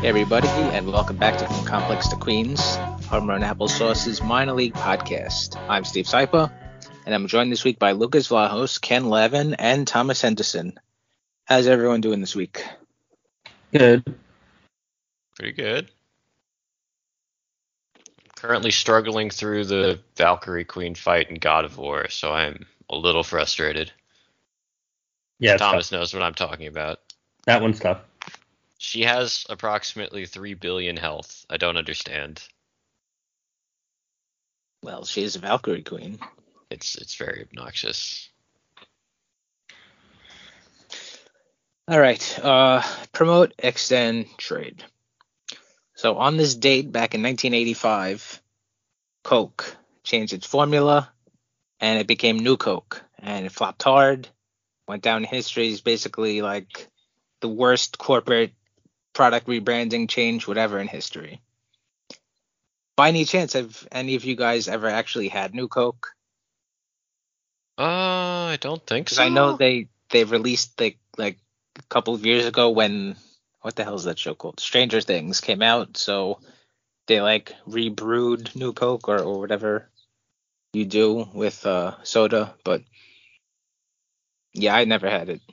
everybody, and welcome back to From Complex to Queens, Home Run Applesauce's minor league podcast. I'm Steve Sypa, and I'm joined this week by Lucas Vlahos, Ken Levin, and Thomas Henderson. How's everyone doing this week? Good. Pretty good. Currently struggling through the Valkyrie Queen fight in God of War, so I'm a little frustrated. Yeah, Thomas knows what I'm talking about. That one's tough. She has approximately 3 billion health. I don't understand. Well, she is a Valkyrie Queen. It's very obnoxious. All right. Promote, extend, trade. So on this date back in 1985, Coke changed its formula, and it became New Coke, and it flopped hard. Went down in history as basically like the worst corporate product rebranding change, whatever, in history. By any chance, have any of you guys ever actually had New Coke? I don't think Because so. I know they released like a couple of years ago when, what the hell is that show called? Stranger Things came out, so they like rebrewed New Coke or whatever you do with soda, but yeah, I never had it.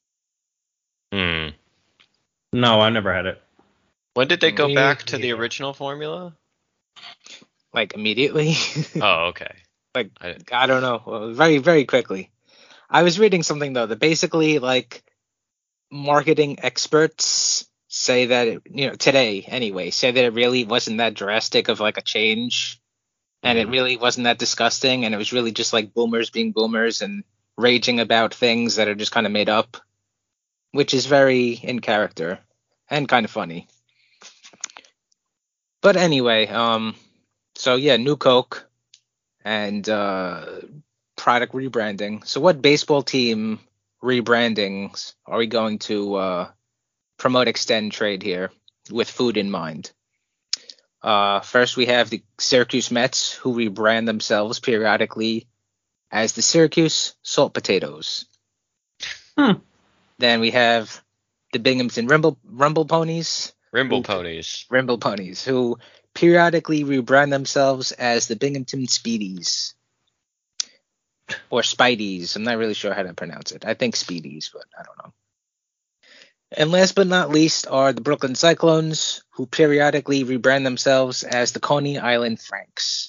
No, I never had it. When did they go Me back to the neither. original formula? Like immediately. Oh, okay. Like, I don't know. Well, very, very quickly. I was reading something, though, that basically, like, marketing experts say that, today, anyway, say that it really wasn't that drastic of, like, a change. And it really wasn't that disgusting. And it was really just, like, boomers being boomers and raging about things that are just kind of made up. Which is very in character and kind of funny. But anyway, so yeah, New Coke and product rebranding. So what baseball team rebrandings are we going to promote, extend, trade here with food in mind? First, we have the Syracuse Mets, who rebrand themselves periodically as the Syracuse Salt Potatoes. Then we have the Binghamton Rumble Ponies. Rimble Ponies. Rimble Ponies, who periodically rebrand themselves as the Binghamton Speedies. Or Spideys. I'm not really sure how to pronounce it. I think Speedies, but I don't know. And last but not least are the Brooklyn Cyclones, who periodically rebrand themselves as the Coney Island Franks.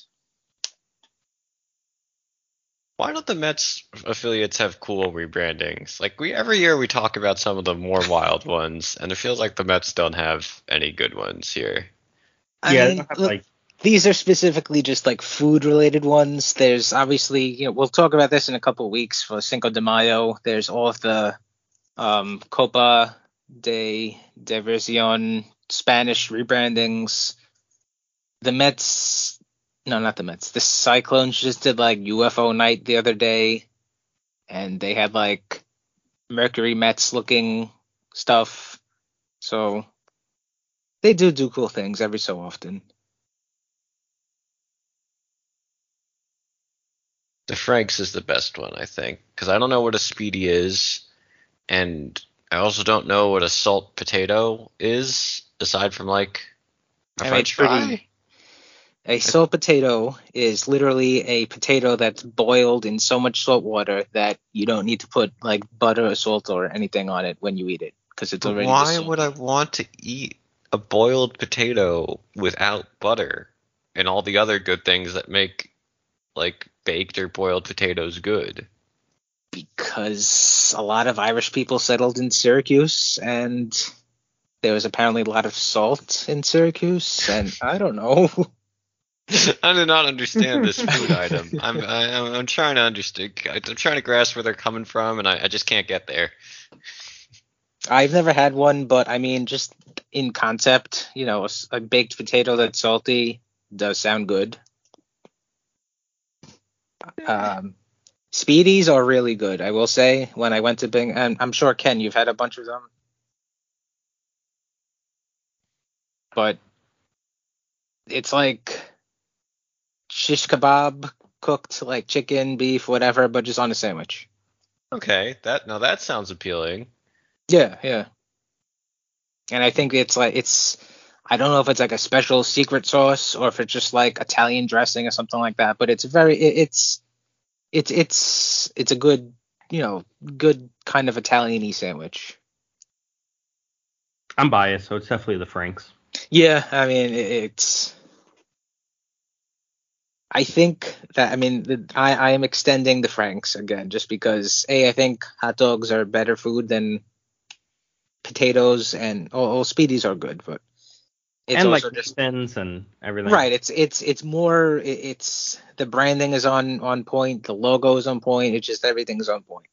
Why don't the Mets affiliates have cool rebrandings? Like every year we talk about some of the more wild ones, and it feels like the Mets don't have any good ones here. I mean, look, these are specifically just like food related ones. There's obviously, we'll talk about this in a couple of weeks for Cinco de Mayo. There's all of the Copa de Diversión Spanish rebrandings. The Mets. No, not the Mets. The Cyclones just did like UFO night the other day, and they had like Mercury Mets looking stuff. So they do cool things every so often. The Franks is the best one, I think, because I don't know what a Speedy is, and I also don't know what a salt potato is, aside from like a French fry. A salt potato is literally a potato that's boiled in so much salt water that you don't need to put like butter or salt or anything on it when you eat it, because it's already. Why would I want to eat a boiled potato without butter and all the other good things that make like baked or boiled potatoes good? Because a lot of Irish people settled in Syracuse, and there was apparently a lot of salt in Syracuse, and I don't know. I do not understand this food item. I'm trying to understand. I'm trying to grasp where they're coming from, and I just can't get there. I've never had one, but I mean, just in concept, a baked potato that's salty does sound good. Speedies are really good, I will say. When I went to Bing, and I'm sure Ken, you've had a bunch of them, but it's like shish kebab cooked like chicken, beef, whatever, but just on a sandwich. Okay, that sounds appealing. Yeah. And I think it's I don't know if it's like a special secret sauce or if it's just like Italian dressing or something like that. But it's it's a good, good kind of Italian-y sandwich. I'm biased, so it's definitely the Franks. Yeah, I mean it's. I think that I am extending the Franks again just because I think hot dogs are better food than potatoes, and all Speedies are good, but it's and also like just fins and everything. right. It's more. It's the branding is on point. The logo is on point. It's just everything's on point.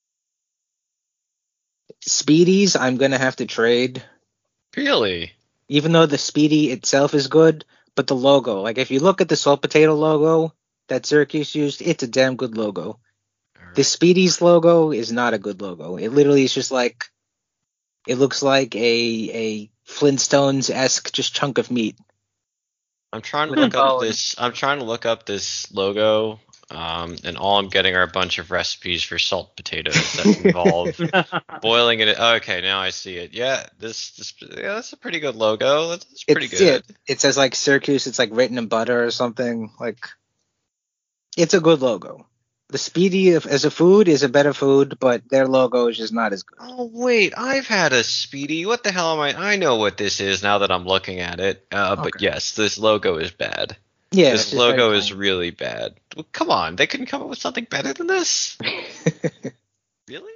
Speedies, I'm gonna have to trade, Really? even though the Speedy itself is good, but the logo, like if you look at the salt potato logo that Syracuse used, it's a damn good logo. The Speedies logo is not a good logo. It literally is just like it looks like a Flintstones-esque just chunk of meat. I'm trying to With a look up bone. this. I'm trying to look up this logo, and all I'm getting are a bunch of recipes for salt potatoes that involve boiling it. Okay, now I see it. Yeah, yeah, that's a pretty good logo. That's pretty good. It says like Syracuse. It's like written in butter or something. Like it's a good logo. The Speedy as a food is a better food, but their logo is just not as good. Oh wait, I've had a Speedy. What the hell am I? I know what this is now that I'm looking at it. But Okay. yes, this logo is bad. Yeah, This it's just very logo is plain. really bad. Well, come on, they couldn't come up with something better than this? Really?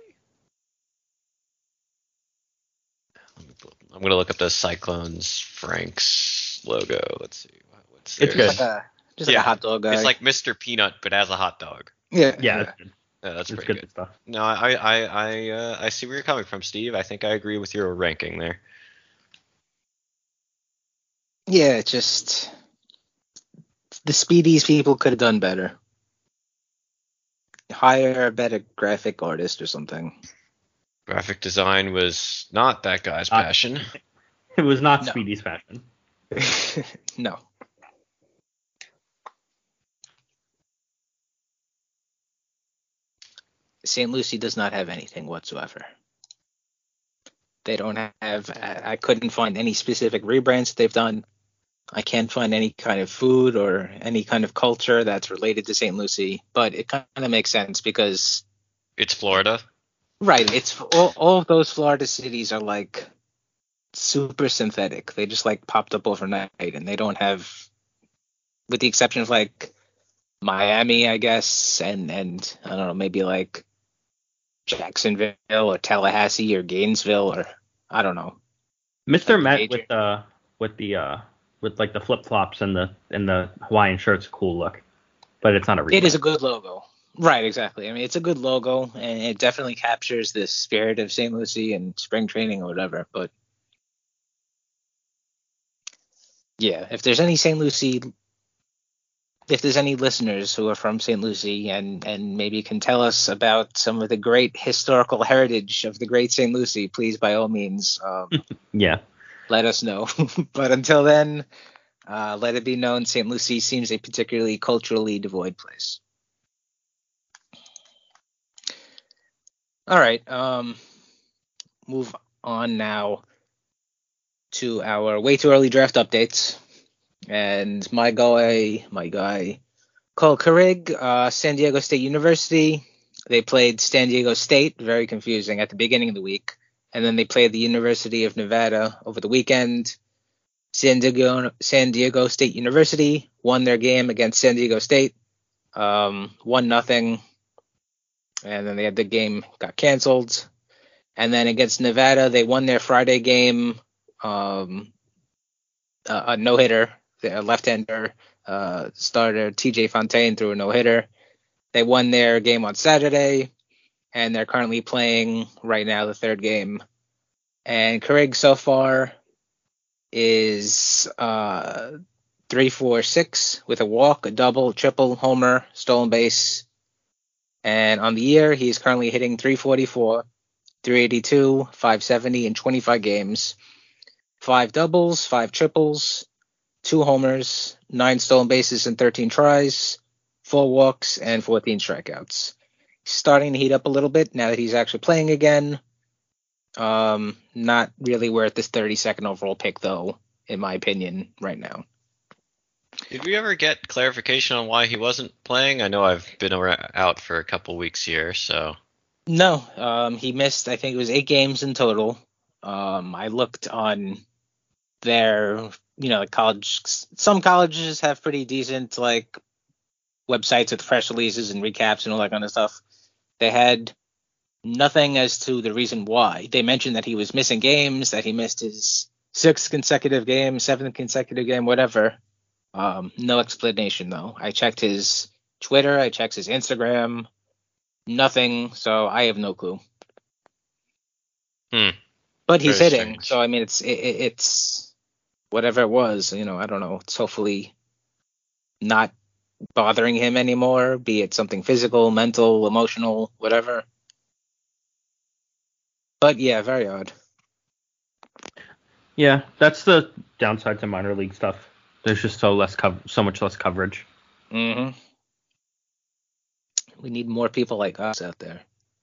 I'm gonna look up the Cyclones Franks logo. Let's see. What's It's theirs? good. Just like a hot dog guy. It's like Mr. Peanut, but as a hot dog. yeah. Yeah, it's good. Yeah, that's It's pretty good good. stuff. No, I see where you're coming from, Steve. I think I agree with your ranking there. Yeah, it's just the Speedies people could have done better. Hire a better graphic artist or something. Graphic design was not that guy's passion. It was not No. Speedy's fashion. No. St. Lucie does not have anything whatsoever. They don't have. I couldn't find any specific rebrands they've done. I can't find any kind of food or any kind of culture that's related to St. Lucie, but it kind of makes sense because It's Florida. right, it's all of those Florida cities are like super synthetic. They just like popped up overnight, and they don't have, with the exception of like Miami, I guess, and I don't know, maybe like Jacksonville or Tallahassee or Gainesville or I don't know. Mr. Like Met with like the flip flops and the Hawaiian shirt's a cool look, but it's not a rebrand. It is a good logo. Right, exactly. I mean, it's a good logo, and it definitely captures the spirit of St. Lucie and spring training or whatever. But yeah, if there's any listeners who are from St. Lucie and maybe can tell us about some of the great historical heritage of the great St. Lucie, please, by all means, Yeah. let us know. But until then, let it be known St. Lucie seems a particularly culturally devoid place. All right. Move on now to our way too early draft updates. And my guy, Cole Carrig, San Diego State University. They played San Diego State, very confusing, at the beginning of the week. And then they played the University of Nevada over the weekend. San Diego State University won their game against San Diego State, 1-0. And then the game got canceled. And then against Nevada, they won their Friday game, a no-hitter. Their left-hander starter TJ Fontaine threw a no-hitter. They won their game on Saturday, and they're currently playing right now the third game. And Carrig so far is 3-4-6 with a walk, a double, triple, homer, stolen base. And on the year, he's currently hitting 344, 382, 570 in 25 games. 5 doubles, 5 triples, 2 homers, 9 stolen bases in 13 tries, 4 walks, and 14 strikeouts. He's starting to heat up a little bit now that he's actually playing again. Not really worth this 32nd overall pick, though. in my opinion, right now. Did we ever get clarification on why he wasn't playing? I know I've been out for a couple weeks here, so. No, he missed, I think it was 8 games in total. I looked on their, college. Some colleges have pretty decent, like, websites with press releases and recaps and all that kind of stuff. They had nothing as to the reason why. They mentioned that he was missing games, that he missed his 6th consecutive game, 7th consecutive game, whatever. No explanation, though. I checked his Twitter, I checked his Instagram, nothing, so I have no clue. But he's Very hitting, strange. so I mean, it's whatever it was, I don't know. It's hopefully not bothering him anymore, be it something physical, mental, emotional, whatever. But yeah, very odd. Yeah, that's the downside to minor league stuff. There's just so much less coverage. Mm-hmm. We need more people like us out there.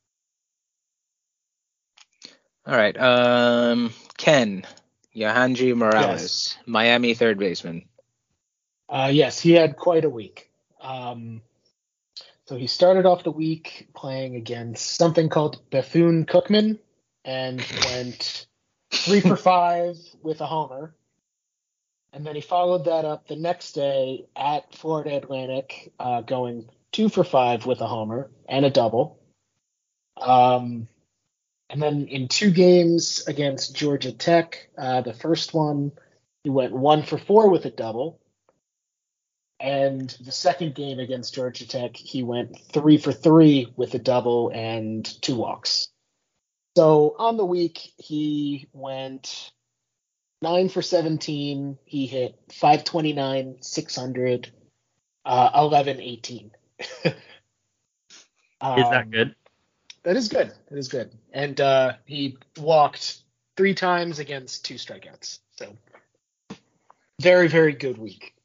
All right. Ken, Yohanji Morales, yes. Miami third baseman. Yes, he had quite a week. So he started off the week playing against something called Bethune-Cookman and went 3 for 5 with a homer. And then he followed that up the next day at Florida Atlantic, going 2 for 5 with a homer and a double. And then in 2 games against Georgia Tech, the first one, he went 1 for 4 with a double. And the second game against Georgia Tech, he went 3 for 3 with a double and 2 walks. So on the week, he went 9 for 17. He hit 529, 600, 1118. Is that good? That is good. That is good. And he walked 3 times against 2 strikeouts. So very, very good week.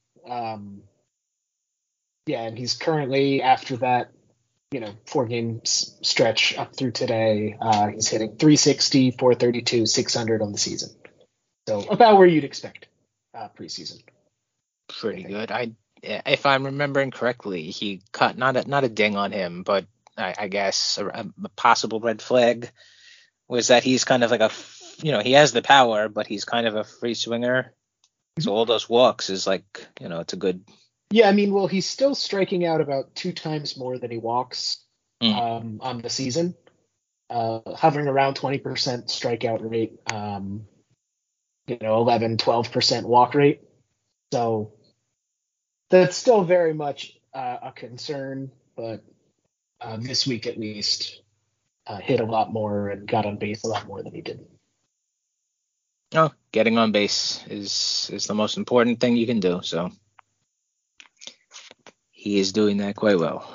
Yeah, and he's currently, after that, 4-game stretch up through today, he's hitting 360, 432, 600 on the season. So about where you'd expect preseason. Pretty good. If I'm remembering correctly, he caught not a ding on him, but I guess a possible red flag was that he's kind of like he has the power, but he's kind of a free swinger. So all those walks is like, it's a good. Yeah, I mean, well, he's still striking out about 2 times more than he walks on the season, hovering around 20% strikeout rate, 11, 12% walk rate. So that's still very much a concern, but this week at least hit a lot more and got on base a lot more than he did. Oh, getting on base is the most important thing you can do, so he is doing that quite well.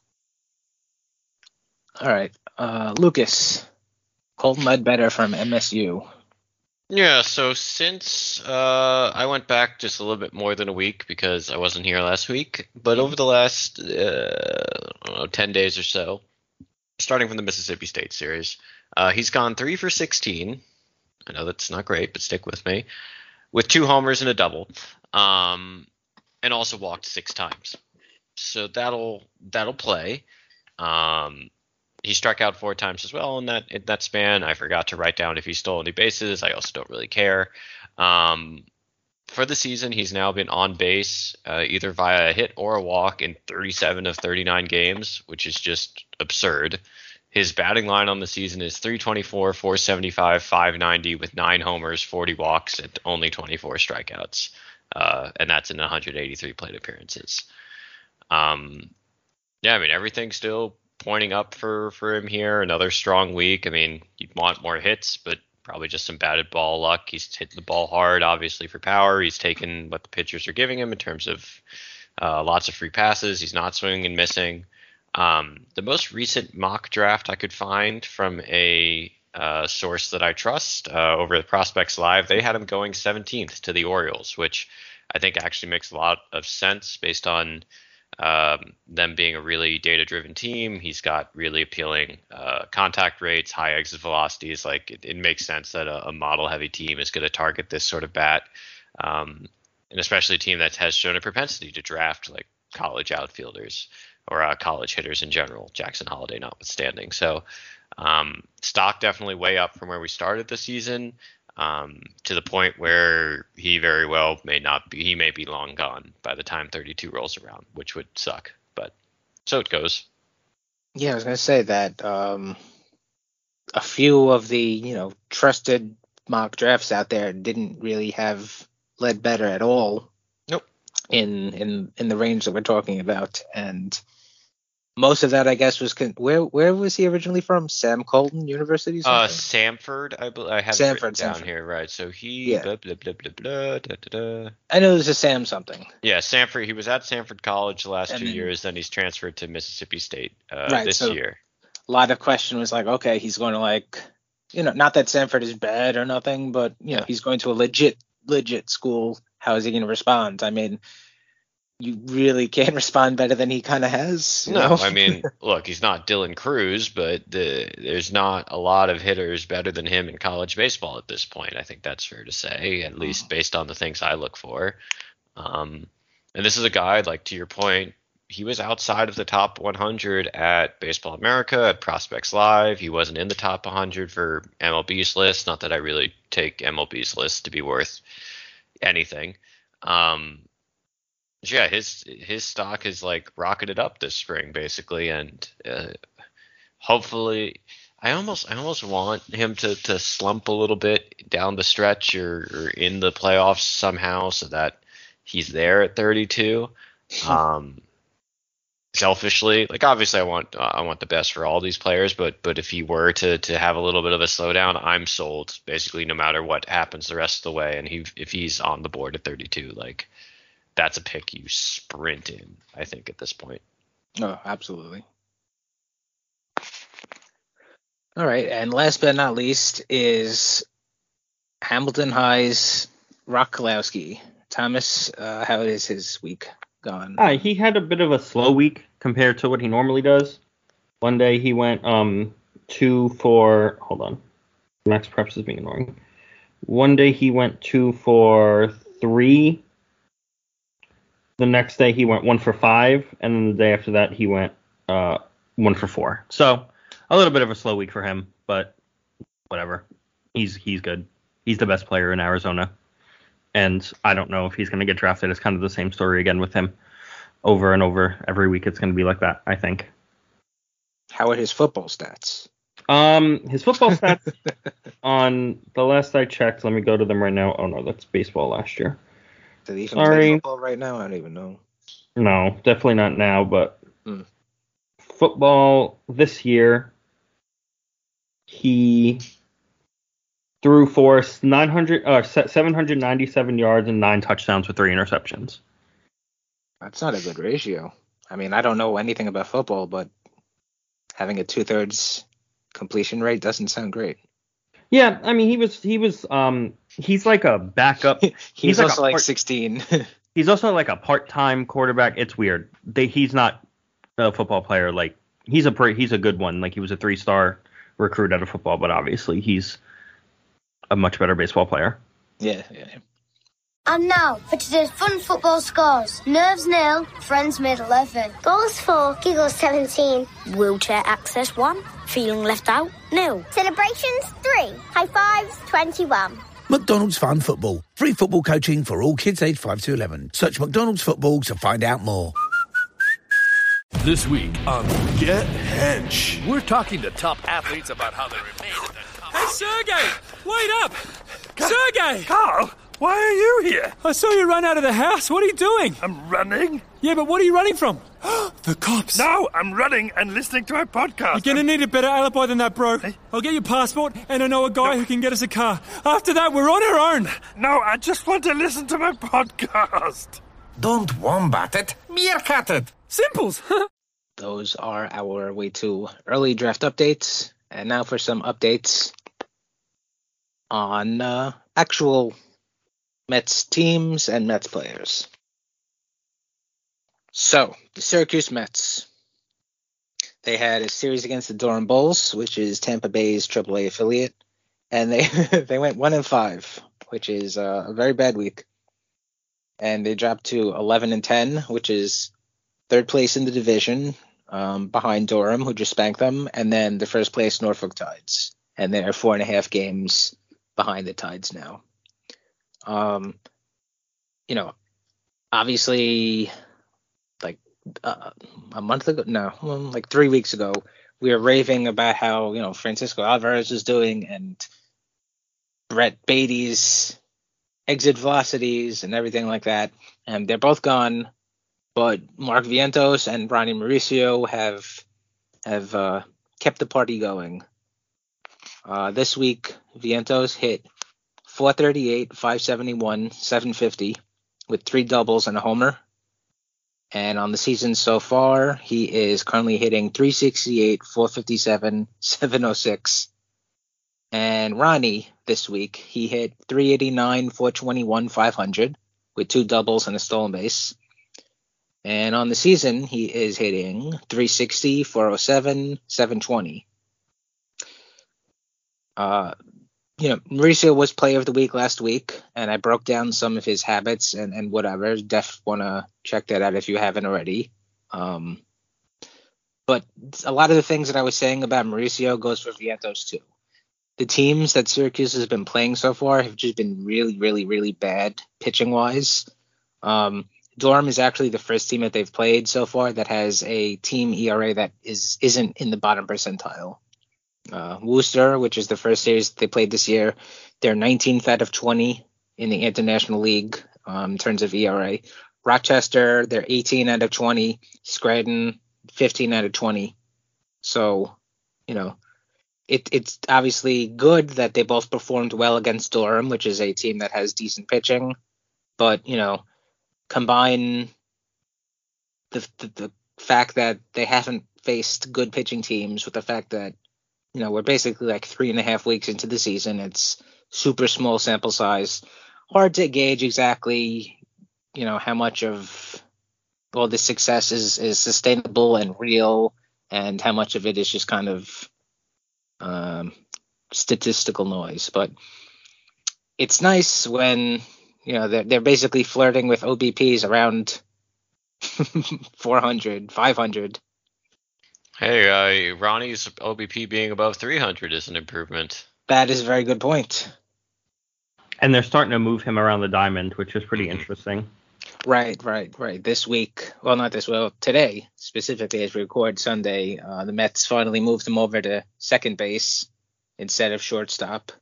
All right, Lucas, Colton Ledbetter from MSU. Yeah, so since I went back just a little bit more than a week because I wasn't here last week, but over the last 10 days or so, starting from the Mississippi State series, he's gone 3 for 16. I know that's not great, but stick with me. With 2 homers and a double, and also walked 6 times. So that'll play. He struck out 4 times as well in that span. I forgot to write down if he stole any bases. I also don't really care. For the season, he's now been on base either via a hit or a walk in 37 of 39 games, which is just absurd. His batting line on the season is 324, 475, 590 with 9 homers, 40 walks, and only 24 strikeouts. And that's in 183 plate appearances. Yeah, I mean, everything's still pointing up for him here. Another strong week. I mean, you'd want more hits, but probably just some batted ball luck. He's hitting the ball hard, obviously, for power. He's taking what the pitchers are giving him in terms of lots of free passes. He's not swinging and missing. The most recent mock draft I could find from a source that I trust over at Prospects Live, they had him going 17th to the Orioles, which I think actually makes a lot of sense based on them being a really data-driven team. He's got really appealing contact rates, high exit velocities. Like it makes sense that a model-heavy team is going to target this sort of bat. And especially a team that has shown a propensity to draft like college outfielders or college hitters in general, Jackson Holiday notwithstanding. So stock definitely way up from where we started the season, to the point where he very well may not be. He may be long gone by the time 32 rolls around, which would suck. But so it goes. Yeah, I was going to say that a few of the trusted mock drafts out there didn't really have Ledbetter at all. Nope. In the range that we're talking about, and most of that, I guess, was where was he originally from? Sam Colton University? Samford, I have it written down here, right? So he, yeah. Blah, blah, blah, blah, blah, da, da, da. I know there's a Sam something. Yeah, Samford. He was at Samford College the last 2 years. Then he's transferred to Mississippi State this year. A lot of question was like, okay, he's going to not that Samford is bad or nothing, but he's going to a legit school. How is he going to respond? I mean, you really can't respond better than he kind of has. No, I mean, look, he's not Dylan Cruz, but there's not a lot of hitters better than him in college baseball at this point. I think that's fair to say, at least based on the things I look for. And this is a guy, like, to your point, he was outside of the top 100 at Baseball America, at Prospects Live. He wasn't in the top 100 for MLB's list. Not that I really take MLB's list to be worth anything. Yeah, his stock has like rocketed up this spring basically, and hopefully I almost want him to slump a little bit down the stretch or in the playoffs somehow so that he's there at 32. Selfishly, like obviously I want the best for all these players, but if he were to have a little bit of a slowdown, I'm sold basically no matter what happens the rest of the way, and if he's on the board at 32, like that's a pick you sprint in, I think, at this point. Oh, absolutely. All right, and last but not least is Hamilton High's Rock Kalowski. Thomas, how is his week gone? He had a bit of a slow week compared to what he normally does. One day he went 2 for... Hold on. Max Preps is being annoying. One day he went 2 for 3. The next day he went 1 for 5, and then the day after that he went 1 for 4. So a little bit of a slow week for him, but whatever. He's good. He's the best player in Arizona, and I don't know if he's going to get drafted. It's kind of the same story again with him. Over and over every week, it's going to be like that, I think. How are his football stats? His football stats on the last I checked. Let me go to them right now. Oh no, that's baseball last year. Did he even play football right now? I don't even know. No, definitely not now, but football this year, he threw for 797 yards and 9 touchdowns with 3 interceptions. That's not a good ratio. I mean, I don't know anything about football, but having a 2/3 completion rate doesn't sound great. Yeah, I mean, he's like a backup. He's also like 16. He's also like a part-time quarterback. It's weird. He's not a football player. Like he's a good one. Like he was a 3-star recruit out of football, but obviously he's a much better baseball player. Yeah. And now for today's fun football scores. Nerves 0, Friends made 11. Goals 4, Giggles 17. Wheelchair access 1, feeling left out 0. Celebrations 3, High Fives 21. McDonald's Fun Football. Free football coaching for all kids aged 5 to 11. Search McDonald's Football to find out more. This week on Get Hench, we're talking to top athletes about how they remain at the top. Hey, Sergey! Wait up! Sergey! Carl, why are you here? I saw you run out of the house. What are you doing? I'm running. Yeah, but what are you running from? The cops. No, I'm running and listening to my podcast. You're gonna need a better alibi than that, bro. Hey? I'll get your passport, and I know a guy who can get us a car. After that, we're on our own. No, I just want to listen to my podcast. Don't wombat it, meerkat it. Simples. Those are our way to early draft updates. And now for some updates on actual Mets teams and Mets players. So, the Syracuse Mets. They had a series against the Durham Bulls, which is Tampa Bay's AAA affiliate. And they went 1-5, which is a very bad week. and they dropped to 11-10, which is third place in the division, behind Durham, who just spanked them, and then the first place Norfolk Tides, and they're 4.5 games behind the Tides now. Obviously, like a month ago, like 3 weeks ago, we were raving about how Francisco Alvarez is doing and Brett Beatty's exit velocities and everything like that, and they're both gone. But Mark Vientos and Ronnie Mauricio have kept the party going. This week, Vientos hit 438, 571, 750 with 3 doubles and a homer. And on the season so far, he is currently hitting 368, 457, 706. And Ronnie this week, he hit 389, 421, 500 with 2 doubles and a stolen base. And on the season, he is hitting 360, 407, 720. Mauricio was player of the week last week, and I broke down some of his habits and whatever. Def want to check that out if you haven't already. But a lot of the things that I was saying about Mauricio goes for Vientos too. The teams that Syracuse has been playing so far have just been really, really, really bad pitching-wise. Durham is actually the first team that they've played so far that has a team ERA that isn't in the bottom percentile. Worcester, which is the first series they played this year, they're 19th out of 20 in the International League in terms of ERA. Rochester, they're 18 out of 20. Scranton, 15 out of 20. So, it's obviously good that they both performed well against Durham, which is a team that has decent pitching. But, combine the fact that they haven't faced good pitching teams with the fact that, we're basically like 3.5 weeks into the season. It's super small sample size. Hard to gauge exactly, how much of all the success is sustainable and real and how much of it is just kind of statistical noise. But it's nice when, they're basically flirting with OBPs around 400, 500. Hey, Ronnie's OBP being above 300 is an improvement. That is a very good point. And they're starting to move him around the diamond, which is pretty interesting. Right. This week, today, specifically as we record Sunday, the Mets finally moved him over to second base instead of shortstop.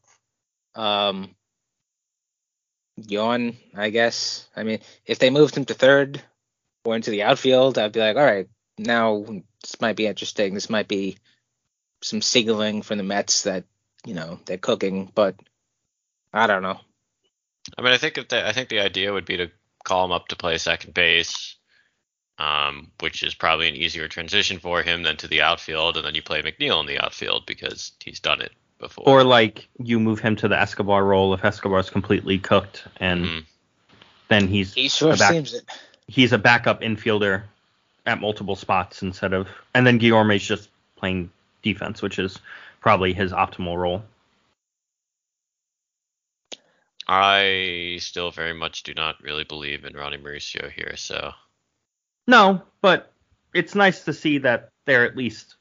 Yawn, I guess. I mean, if they moved him to third or into the outfield, I'd be like, all right, now this might be interesting. This might be some signaling from the Mets that, they're cooking, but I don't know. I mean, I think the idea would be to call him up to play second base, which is probably an easier transition for him than to the outfield, and then you play McNeil in the outfield because he's done it before. Or like you move him to the Escobar role if Escobar's completely cooked, and then he sure seems it. He's a backup infielder at multiple spots and then Guillorme's just playing defense, which is probably his optimal role. I still very much do not really believe in Ronnie Mauricio here, so. No, but it's nice to see that they're at least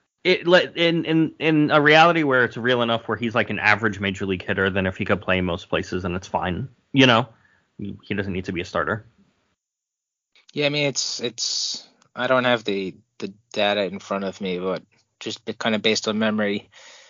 in a reality where it's real enough where he's like an average major league hitter, then if he could play most places and it's fine, he doesn't need to be a starter. Yeah, I mean it's I don't have the data in front of me, but just kind of based on memory,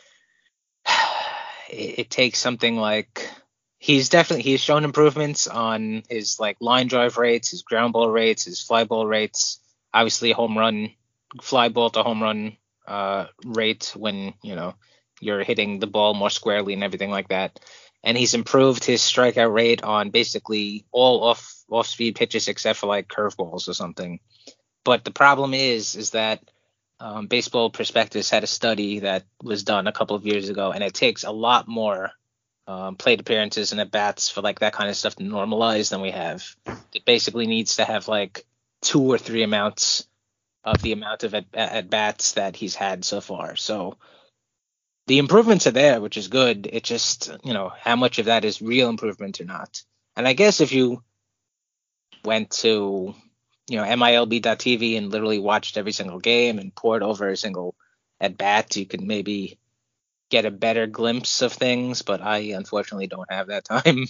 it takes something like he's shown improvements on his like line drive rates, his ground ball rates, his fly ball rates, obviously home run, fly ball to home run rate when you're hitting the ball more squarely and everything like that. And he's improved his strikeout rate on basically all off speed pitches except for like curveballs or something. But the problem is that Baseball Prospectus had a study that was done a couple of years ago, and it takes a lot more plate appearances and at bats for like that kind of stuff to normalize than we have. It basically needs to have like 2 or 3 amounts of the amount of at bats that he's had so far. So the improvements are there, which is good. It just, how much of that is real improvement or not. And I guess if you went to, MILB.TV and literally watched every single game and poured over a single at bat, you could maybe get a better glimpse of things, but I unfortunately don't have that time.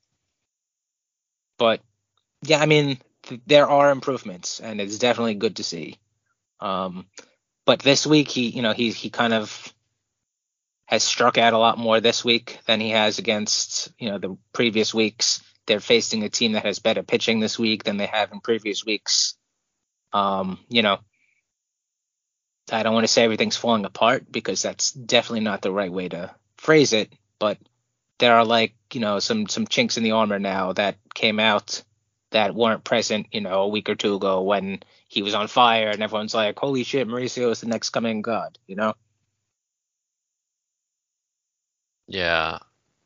But yeah, I mean, there are improvements, and it's definitely good to see. But this week, he kind of has struck out a lot more this week than he has against, the previous weeks. They're facing a team that has better pitching this week than they have in previous weeks. I don't want to say everything's falling apart, because that's definitely not the right way to phrase it. But there are some chinks in the armor now that came out that weren't present, a week or two ago when he was on fire and everyone's like, holy shit, Mauricio is the next coming god, Yeah.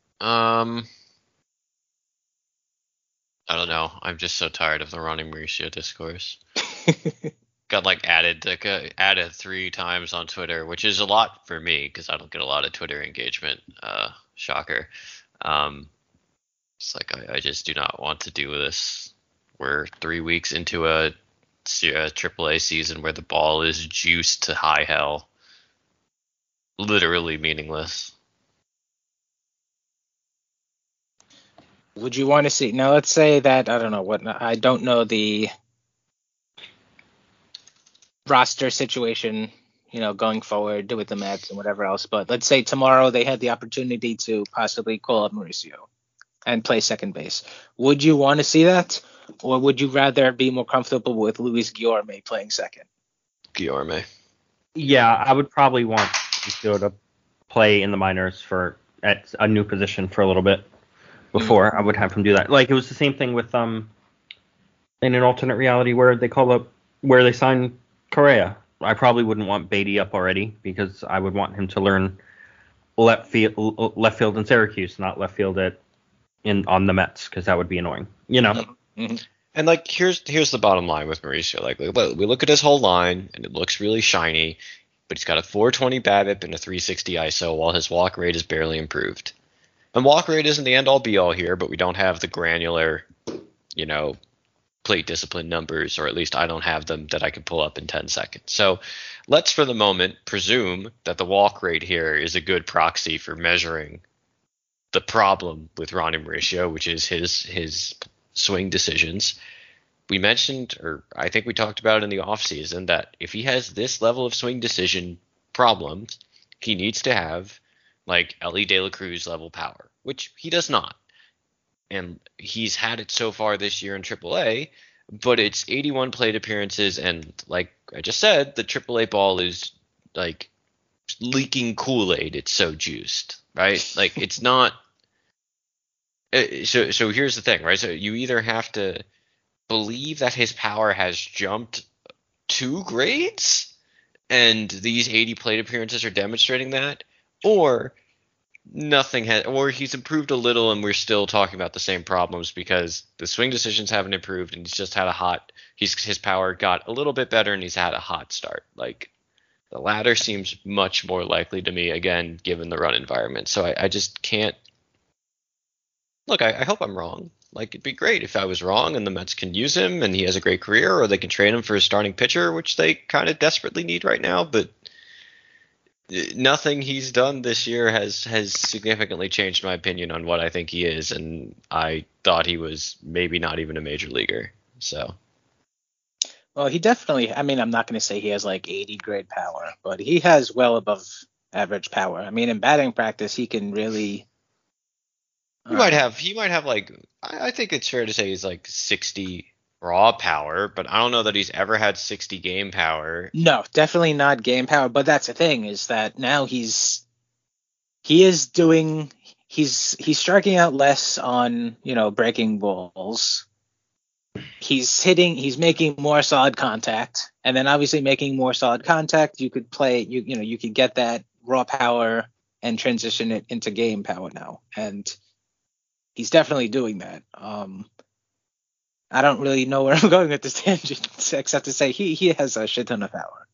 I don't know. I'm just so tired of the Ronnie Mauricio discourse. Got added 3 times on Twitter, which is a lot for me because I don't get a lot of Twitter engagement. Shocker. It's like I just do not want to do this. We're 3 weeks into a AAA season where the ball is juiced to high hell. Literally meaningless. Would you want to see? Now, let's say that I don't know the roster situation, going forward with the Mets and whatever else. But let's say tomorrow they had the opportunity to possibly call up Mauricio and play second base. Would you want to see that, or would you rather be more comfortable with Luis Guillorme playing second? Guillorme. Yeah, I would probably want Mauricio to play in the minors at a new position for a little bit before I would have him do that. Like, it was the same thing with in an alternate reality where they signed Correa. I probably wouldn't want Beatty up already because I would want him to learn left field in Syracuse, not left field on the Mets, because that would be annoying, Mm-hmm. And here's the bottom line with Mauricio. We look at his whole line and it looks really shiny, but he's got a 420 BABIP and a 360 ISO while his walk rate is barely improved. And walk rate isn't the end-all be-all here, but we don't have the granular, plate discipline numbers, or at least I don't have them that I can pull up in 10 seconds. So let's, for the moment, presume that the walk rate here is a good proxy for measuring the problem with Ronnie Mauricio, which is his swing decisions. We mentioned, or I think we talked about it in the offseason, that if he has this level of swing decision problems, he needs to have Elly De La Cruz level power, which he does not. And he's had it so far this year in AAA, but it's 81 plate appearances, and like I just said, the AAA ball is leaking Kool-Aid. It's so juiced, right? It's not. So here's the thing, right? So you either have to believe that his power has jumped 2 grades, and these 80 plate appearances are demonstrating that, or nothing has, or he's improved a little and we're still talking about the same problems because the swing decisions haven't improved and he's just had his power got a little bit better and he's had a hot start. The latter seems much more likely to me, again, given the run environment. So I just can't. Look, I hope I'm wrong. It'd be great if I was wrong and the Mets can use him and he has a great career, or they can trade him for a starting pitcher, which they kind of desperately need right now. But nothing he's done this year has significantly changed my opinion on what I think he is, and I thought he was maybe not even a major leaguer. So, well, he definitely. I mean, I'm not going to say he has 80 grade power, but he has well above average power. I mean, in batting practice, he can really. He might have I think it's fair to say he's 60 raw power, but I don't know that he's ever had 60 game power. No, definitely not game power. But that's the thing, is that now he's striking out less on, breaking balls. He's making more solid contact, and then obviously making more solid contact, you could play, you could get that raw power and transition it into game power now. And he's definitely doing that. I don't really know where I'm going with this tangent, except to say he has a shit ton of power.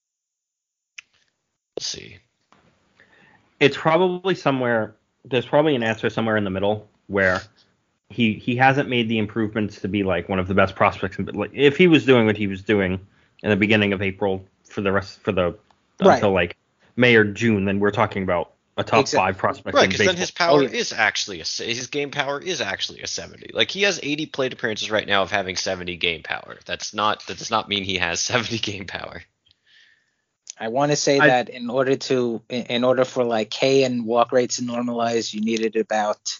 Let's see. It's probably somewhere. There's probably an answer somewhere in the middle where he hasn't made the improvements to be like one of the best prospects. Like if he was doing what he was doing in the beginning of April until like May or June, then we're talking about a top 5 prospect. Right, because then his power is actually his game power is actually a 70. Like he has 80 plate appearances right now of having 70 game power. That does not mean he has 70 game power. I want to say that in order for like K and walk rates to normalize, you needed about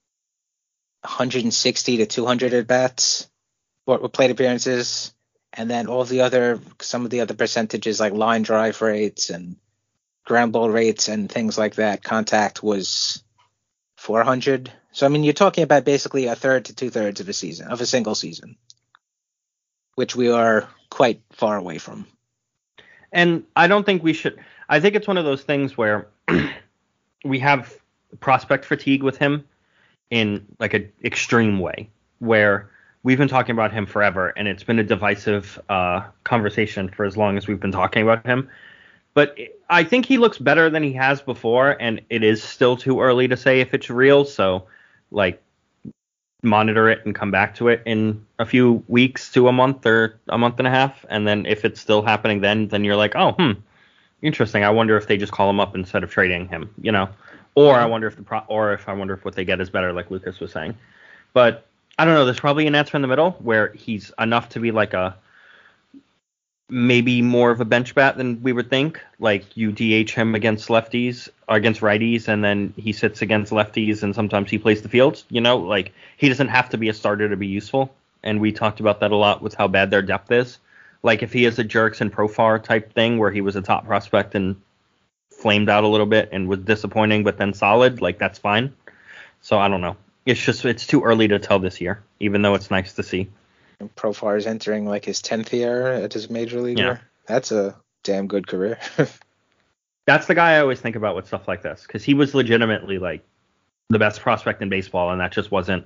160 to 200 at bats with plate appearances, and then some of the other percentages like line drive rates and ground ball rates and things like that, contact was 400. So I mean, you're talking about basically a third to 2/3 of a single season, which we are quite far away from. And I don't think we should. I think it's one of those things where we have prospect fatigue with him in like an extreme way, where we've been talking about him forever, and it's been a divisive conversation for as long as we've been talking about him. But I think he looks better than he has before, and it is still too early to say if it's real. So, like, monitor it and come back to it in a few weeks to a month or a month and a half, and then if it's still happening then you're like, interesting. I wonder if they just call him up instead of trading him, or I wonder if what they get is better, like Lucas was saying. But I don't know. There's probably an answer in the middle where he's enough to be like maybe more of a bench bat than we would think. Like you DH him against lefties or against righties, and then he sits against lefties, and sometimes he plays the field. Like he doesn't have to be a starter to be useful. And we talked about that a lot with how bad their depth is. Like if he is a Jerks and Profar type thing where he was a top prospect and flamed out a little bit and was disappointing, but then solid, like that's fine. So I don't know. It's too early to tell this year, even though it's nice to see. Profar is entering like his 10th year at his major leaguer. Yeah. That's a damn good career. That's the guy I always think about with stuff like this, because he was legitimately like the best prospect in baseball, and that just wasn't.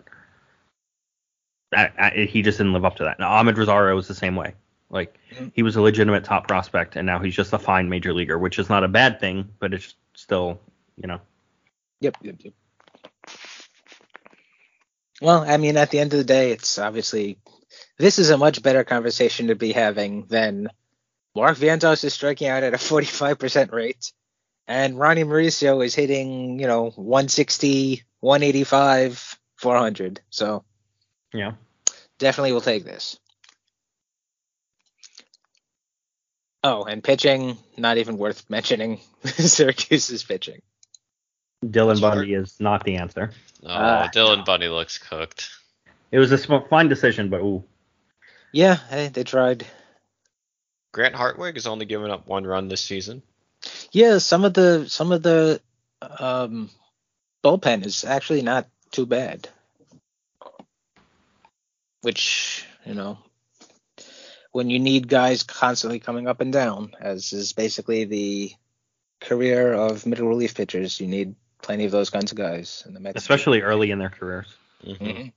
He just didn't live up to that. Now Ahmed Rosario was the same way. Like he was a legitimate top prospect, and now he's just a fine major leaguer, which is not a bad thing, but it's still, Yep. Well, I mean, at the end of the day, it's obviously. This is a much better conversation to be having than Mark Vientos is striking out at a 45% rate, and Ronnie Mauricio is hitting, 160, 185, 400. So, yeah, definitely will take this. Oh, and pitching, not even worth mentioning. Syracuse's pitching. Dylan Bundy is not the answer. Dylan Bundy looks cooked. It was a fine decision, but ooh. Yeah, they tried. Grant Hartwig has only given up 1 run this season. Yeah, some of the bullpen is actually not too bad. Which, when you need guys constantly coming up and down, as is basically the career of middle relief pitchers, you need plenty of those kinds of guys in the Mets. Especially early in their careers. Mm-hmm.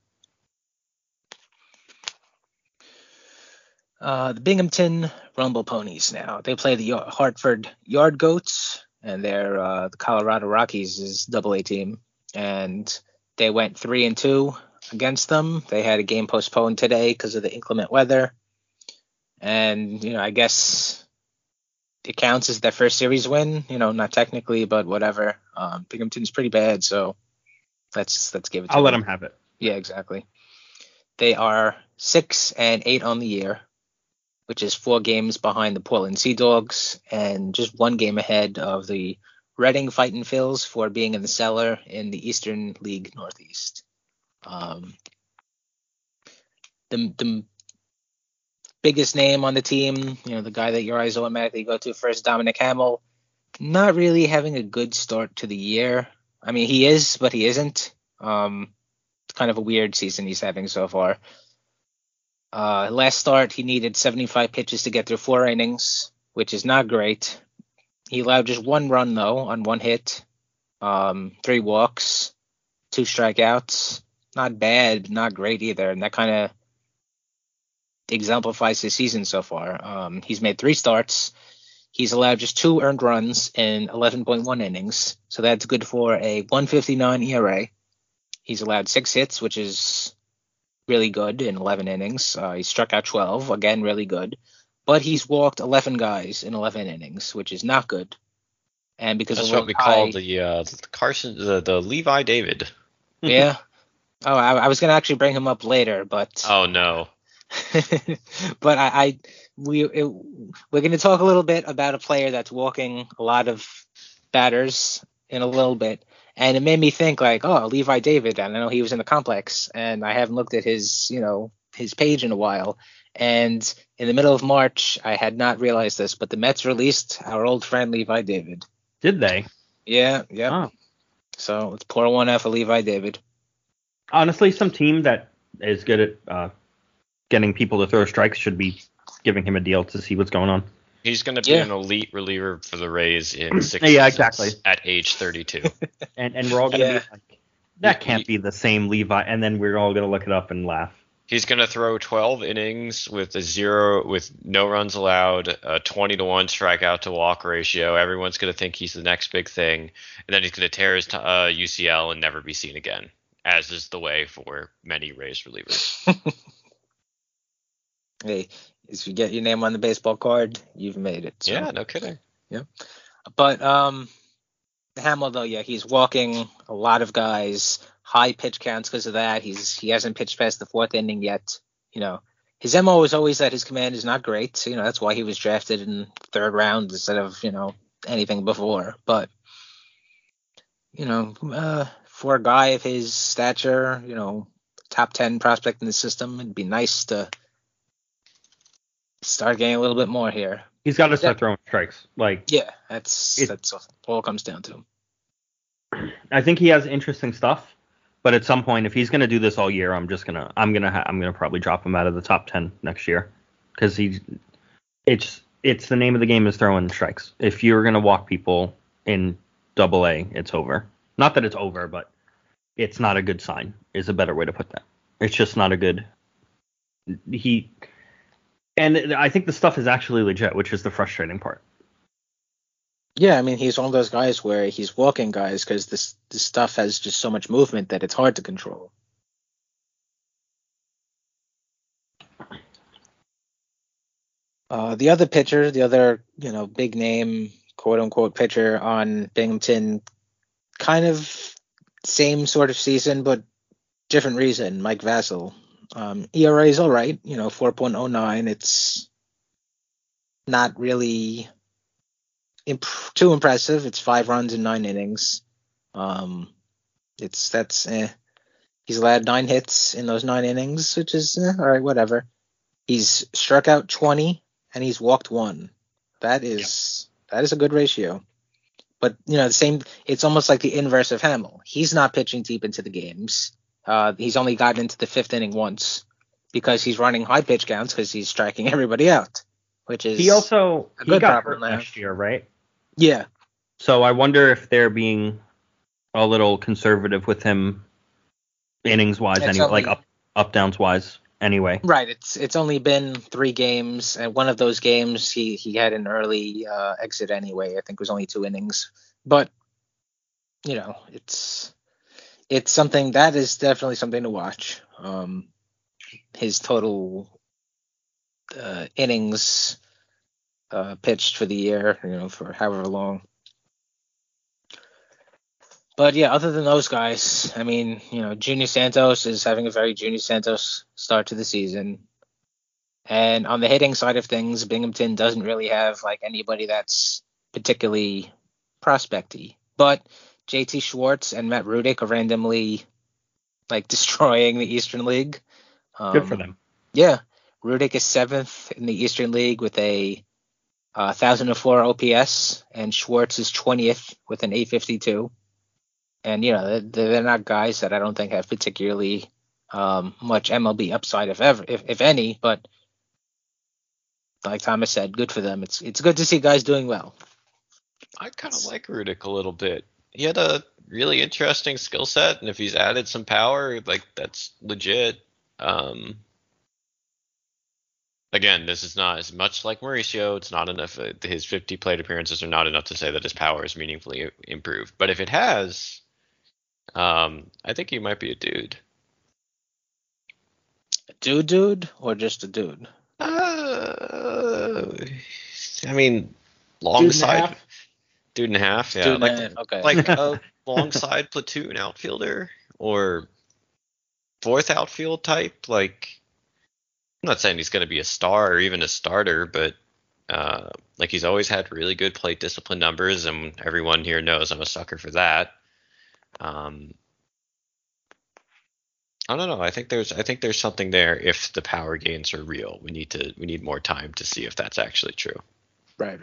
The Binghamton Rumble Ponies now. They play the Hartford Yard Goats, and they're the Colorado Rockies' Double-A team. And they went 3-2 against them. They had a game postponed today because of the inclement weather. And, I guess it counts as their first series win. Not technically, but whatever. Binghamton's pretty bad, so let's give it to them. I'll let them have it. Yeah, exactly. They are 6-8 on the year, which is 4 games behind the Portland Sea Dogs and just 1 game ahead of the Reading Fightin' Phils for being in the cellar in the Eastern League Northeast. The biggest name on the team, the guy that your eyes automatically go to first, Dominic Hamill, not really having a good start to the year. I mean, he is, but he isn't. It's kind of a weird season he's having so far. Last start, he needed 75 pitches to get through 4 innings, which is not great. He allowed just 1 run, though, on 1 hit, 3 walks, 2 strikeouts. Not bad, but not great either, and that kind of exemplifies his season so far. He's made 3 starts. He's allowed just 2 earned runs in 11.1 innings, so that's good for a 1.59 ERA. He's allowed 6 hits, which is really good in 11 innings. He struck out 12, again, really good. But he's walked 11 guys in 11 innings, which is not good. And because that's of what we call the Levi David. Yeah. Oh, I was going to actually bring him up later, but. Oh no. But we're going to talk a little bit about a player that's walking a lot of batters in a little bit, and it made me think like, oh, Levi David. And I know he was in the complex, and I haven't looked at his page in a while. And in the middle of March, I had not realized this, but the Mets released our old friend Levi David. Did they? Yeah. Oh. So let's pour one out for Levi David. Honestly, some team that is good at getting people to throw strikes should be giving him a deal to see what's going on. He's going to be an elite reliever for the Rays in 6 exactly. At age 32. and we're all going to be like, that can't be the same Levi. And then we're all going to look it up and laugh. He's going to throw 12 innings with no runs allowed, a 20-1 strikeout to walk ratio. Everyone's going to think he's the next big thing. And then he's going to tear his UCL and never be seen again, as is the way for many Rays relievers. Hey, if you get your name on the baseball card, you've made it. So. Yeah, no kidding. Yeah. But Hamel, though, he's walking a lot of guys, high pitch counts because of that. He hasn't pitched past the 4th inning yet. His MO is always that his command is not great. That's why he was drafted in 3rd round instead of, anything before. But, for a guy of his stature, top 10 prospect in the system, it'd be nice to start getting a little bit more here. He's got to start throwing strikes. That's all it comes down to. I think he has interesting stuff, but at some point, if he's going to do this all year, I'm gonna probably drop him out of the top 10 next year because it's the name of the game is throwing strikes. If you're going to walk people in AA, it's over. Not that it's over, but it's not a good sign. Is a better way to put that. It's just not a good. And I think the stuff is actually legit, which is the frustrating part. Yeah, I mean, he's one of those guys where he's walking guys because this stuff has just so much movement that it's hard to control. The other pitcher, big name, quote unquote pitcher on Binghamton, kind of same sort of season, but different reason, Mike Vasil. ERA is all right, 4.09. It's not really too impressive. It's 5 runs in 9 innings. He's allowed 9 hits in those 9 innings, which is all right, whatever. He's struck out 20 and he's walked 1. That is a good ratio. But the same. It's almost like the inverse of Hamel. He's not pitching deep into the games. He's only gotten into the 5th inning once because he's running high pitch counts because he's striking everybody out, which is he got problem hurt last year, right? Yeah. So I wonder if they're being a little conservative with him innings wise, like up downs wise. Anyway, right. It's only been 3 games, and one of those games he had an early exit anyway. I think it was only 2 innings, but it's something that is definitely something to watch. His total innings pitched for the year, for however long. But yeah, other than those guys, I mean, Junior Santos is having a very Junior Santos start to the season. And on the hitting side of things, Binghamton doesn't really have like anybody that's particularly prospecty. But JT Schwartz and Matt Rudick are randomly destroying the Eastern League. Good for them. Yeah. Rudick is 7th in the Eastern League with a 1,004 OPS, and Schwartz is 20th with an 852. And, they're not guys that I don't think have particularly much MLB upside, if any. But like Thomas said, good for them. It's good to see guys doing well. I kind of like Rudick a little bit. He had a really interesting skill set, and if he's added some power, that's legit. Again, this is not as much like Mauricio. It's not enough. His 50 plate appearances are not enough to say that his power is meaningfully improved. But if it has, I think he might be a dude. A dude, or just a dude? I mean, long side. Dude and a half, yeah. Okay. Like a long side platoon outfielder or fourth outfield type. Like, I'm not saying he's going to be a star or even a starter, but like he's always had really good plate discipline numbers, and everyone here knows I'm a sucker for that. I don't know. I think there's something there. If the power gains are real, we need more time to see if that's actually true. Right.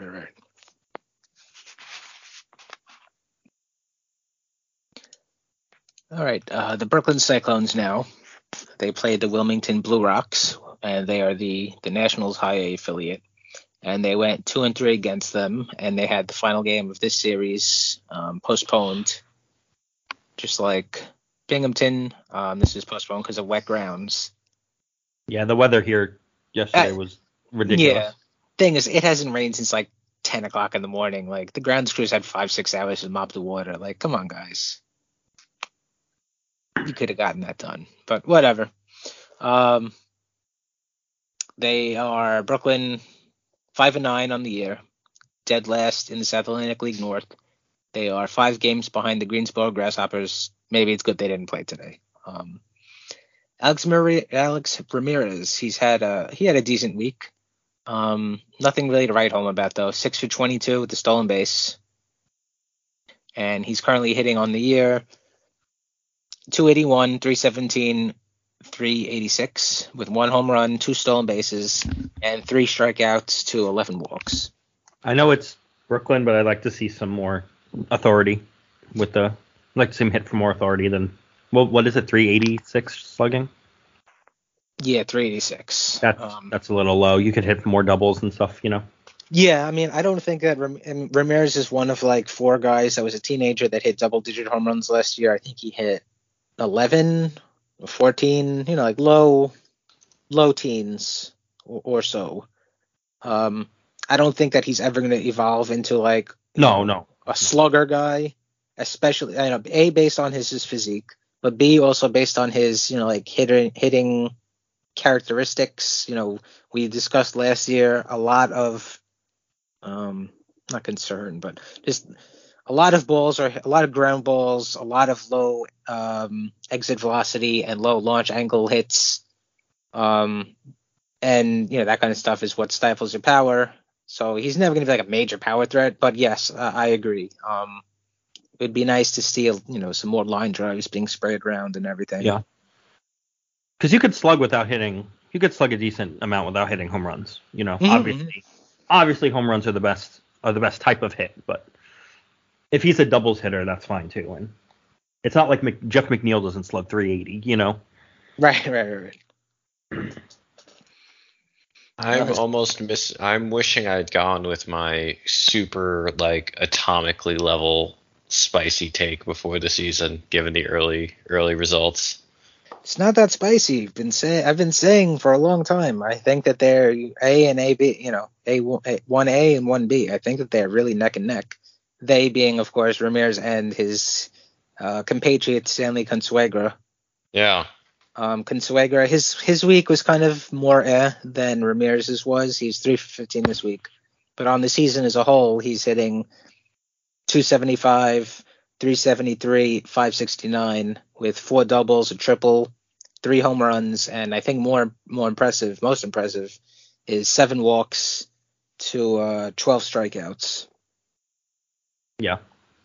All right. The Brooklyn Cyclones now. They played the Wilmington Blue Rocks, and they are the Nationals High A affiliate. And they went 2-3 against them, and they had the final game of this series postponed, just like Binghamton. This is postponed because of wet grounds. Yeah, the weather here yesterday was ridiculous. Yeah. Thing is, it hasn't rained since like 10 o'clock in the morning. Like, the grounds crews had 5-6 hours to mop the water. Like, come on, guys. You could have gotten that done, but whatever. They are Brooklyn 5-9 on the year, dead last in the South Atlantic League North. They are 5 games behind the Greensboro Grasshoppers. Maybe it's good they didn't play today. Alex Ramirez, he had a decent week. Nothing really to write home about though. 6 for 22 with the stolen base, and he's currently hitting on the year 281, 317, 386 with 1 home run, 2 stolen bases, and 3 strikeouts to 11 walks. I know it's Brooklyn, but I'd like to see some more authority I'd like to see him hit for more authority than, what is it, 386 slugging? Yeah, 386. That's a little low. You could hit for more doubles and stuff, you know? Yeah, I mean, I don't think that Ramirez is one of like 4 guys that was a teenager that hit double-digit home runs last year. I think he hit 11, 14, like low teens or so. I don't think that he's ever going to evolve into like a slugger guy, especially A, based on his physique, but B, also based on his like hitting characteristics. We discussed last year a lot of not concern, but just a lot of balls, or a lot of ground balls, a lot of low exit velocity and low launch angle hits. And that kind of stuff is what stifles your power. So he's never going to be like a major power threat, but yes, I agree. It'd be nice to see some more line drives being sprayed around and everything. Yeah. Because you could slug a decent amount without hitting home runs. Obviously home runs are the best type of hit, but if he's a doubles hitter, that's fine too. And it's not like Jeff McNeil doesn't slug 380, Right. I'm wishing I'd gone with my super atomically level spicy take before the season, given the early results. It's not that spicy. I've been saying for a long time. I think that they're A and AB, A1A and 1B. I think that they're really neck and neck. They being, of course, Ramirez and his compatriot Stanley Consuegra. Yeah. Consuegra, his week was kind of more than Ramirez's was. He's 3 for 15 this week, but on the season as a whole, he's hitting 275, 373, 569 with 4 doubles, a triple, 3 home runs, and I think most impressive is 7 walks to 12 strikeouts. Yeah.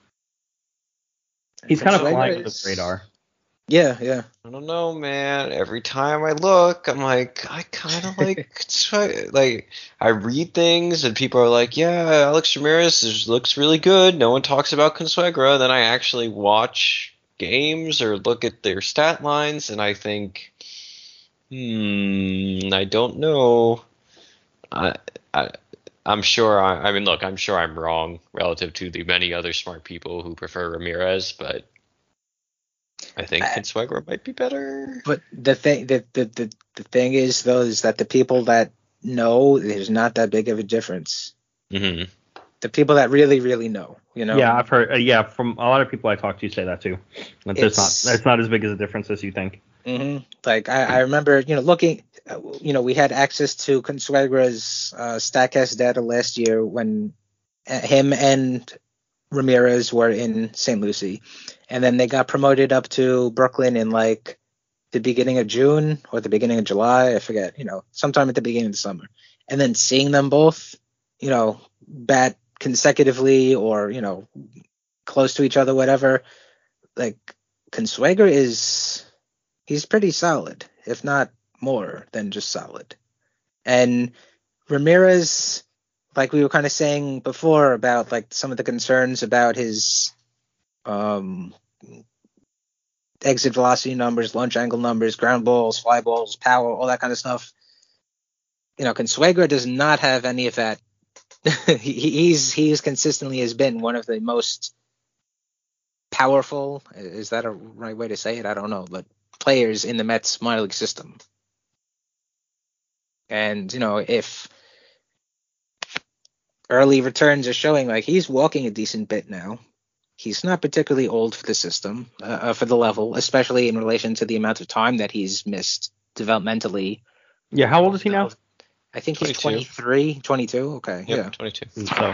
He's kind of flying under the radar. Yeah. I don't know, man. Every time I look, I'm like, I kind of I read things and people are like, yeah, Alex Ramirez looks really good. No one talks about Consuegra. Then I actually watch games or look at their stat lines and I think, I don't know. I'm sure. I'm sure I'm wrong relative to the many other smart people who prefer Ramirez, but I think Consuegra might be better. But the thing is though, is that the people that know, there's not that big of a difference. Mm-hmm. the people that really, really know, you know. Yeah, I've heard. From a lot of people I talk to say that too. That there's not as big as a difference as you think. Mm-hmm. Like I remember, looking, we had access to Consuegra's Statcast data last year when him and Ramirez were in St. Lucie, and then they got promoted up to Brooklyn in like the beginning of June or the beginning of July, I forget, sometime at the beginning of the summer. And then seeing them both, bat consecutively or, close to each other, whatever, like Consuegra he's pretty solid, if not more than just solid. And Ramirez, like we were kind of saying before about like some of the concerns about his exit velocity numbers, launch angle numbers, ground balls, fly balls, power, all that kind of stuff. Consuegra does not have any of that. He's consistently has been one of the most powerful, is that a right way to say it? I don't know, but players in the Mets minor league system. And, if early returns are showing, like he's walking a decent bit now. He's not particularly old for the system, for the level, especially in relation to the amount of time that he's missed developmentally. Yeah, how old is he now? I think he's 23, 22. Okay, yep, yeah. 22. So,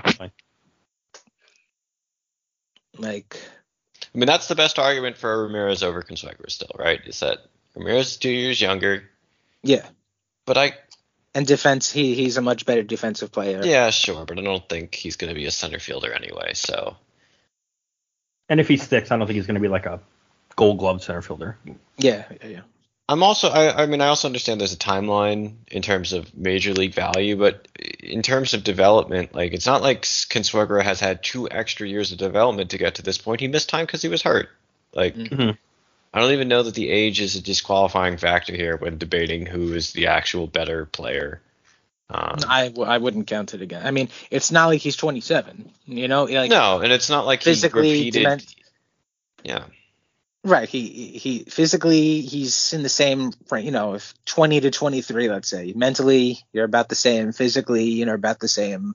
that's the best argument for Ramirez over Consuegra still, right? Is that Ramirez is 2 years younger. Yeah. But And defense, he's a much better defensive player. Yeah, sure, but I don't think he's going to be a center fielder anyway, so. And if he sticks, I don't think he's going to be like a Gold Glove center fielder. Yeah. I'm also, I also understand there's a timeline in terms of major league value, but in terms of development, like it's not like Consuegra has had 2 extra years of development to get to this point. He missed time because he was hurt. Like, I don't even know that the age is a disqualifying factor here when debating who is the actual better player. I wouldn't count it again. I mean, it's not like he's 27, Like, no, and it's not like physically he repeated. Yeah. Right. He physically, he's in the same, if 20 to 23, let's say. Mentally, you're about the same. Physically, you're about the same.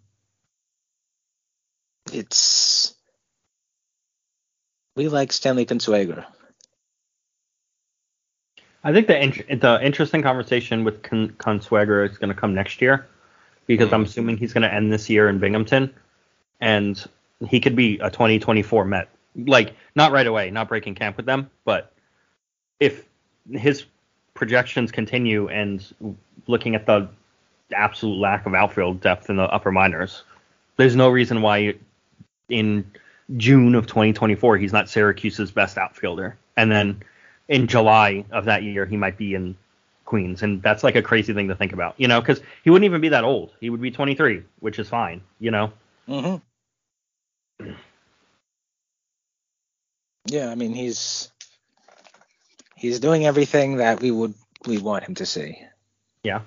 We like Stanley Consuegra. I think the interesting conversation with Consuegra is going to come next year, because I'm assuming he's going to end this year in Binghamton, and he could be a 2024 Met. Like, not right away, not breaking camp with them, but if his projections continue and looking at the absolute lack of outfield depth in the upper minors, there's no reason why in June of 2024 he's not Syracuse's best outfielder. And then in July of that year, he might be in Queens. And that's like a crazy thing to think about, because he wouldn't even be that old. He would be 23, which is fine, Mm-hmm. Yeah, I mean, he's doing everything that we want him to see. Yeah.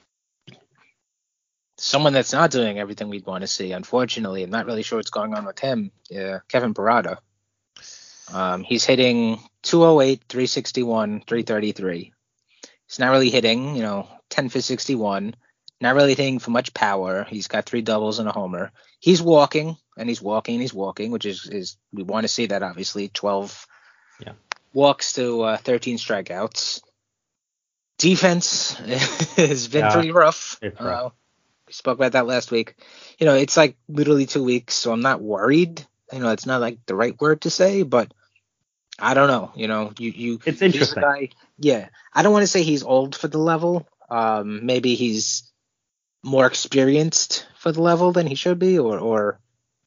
Someone that's not doing everything we'd want to see, unfortunately, I'm not really sure what's going on with him. Kevin Parada. He's hitting 208, 361, 333. He's not really hitting, 10 for 61. Not really hitting for much power. He's got 3 doubles and a homer. He's walking, and he's walking, and he's walking, which is we want to see that, obviously. 12 walks to 13 strikeouts. Defense has been pretty rough. It's rough. We spoke about that last week. It's like literally 2 weeks, so I'm not worried. It's not like the right word to say, but I don't know. It's interesting. I don't want to say he's old for the level. Maybe he's more experienced for the level than he should be, or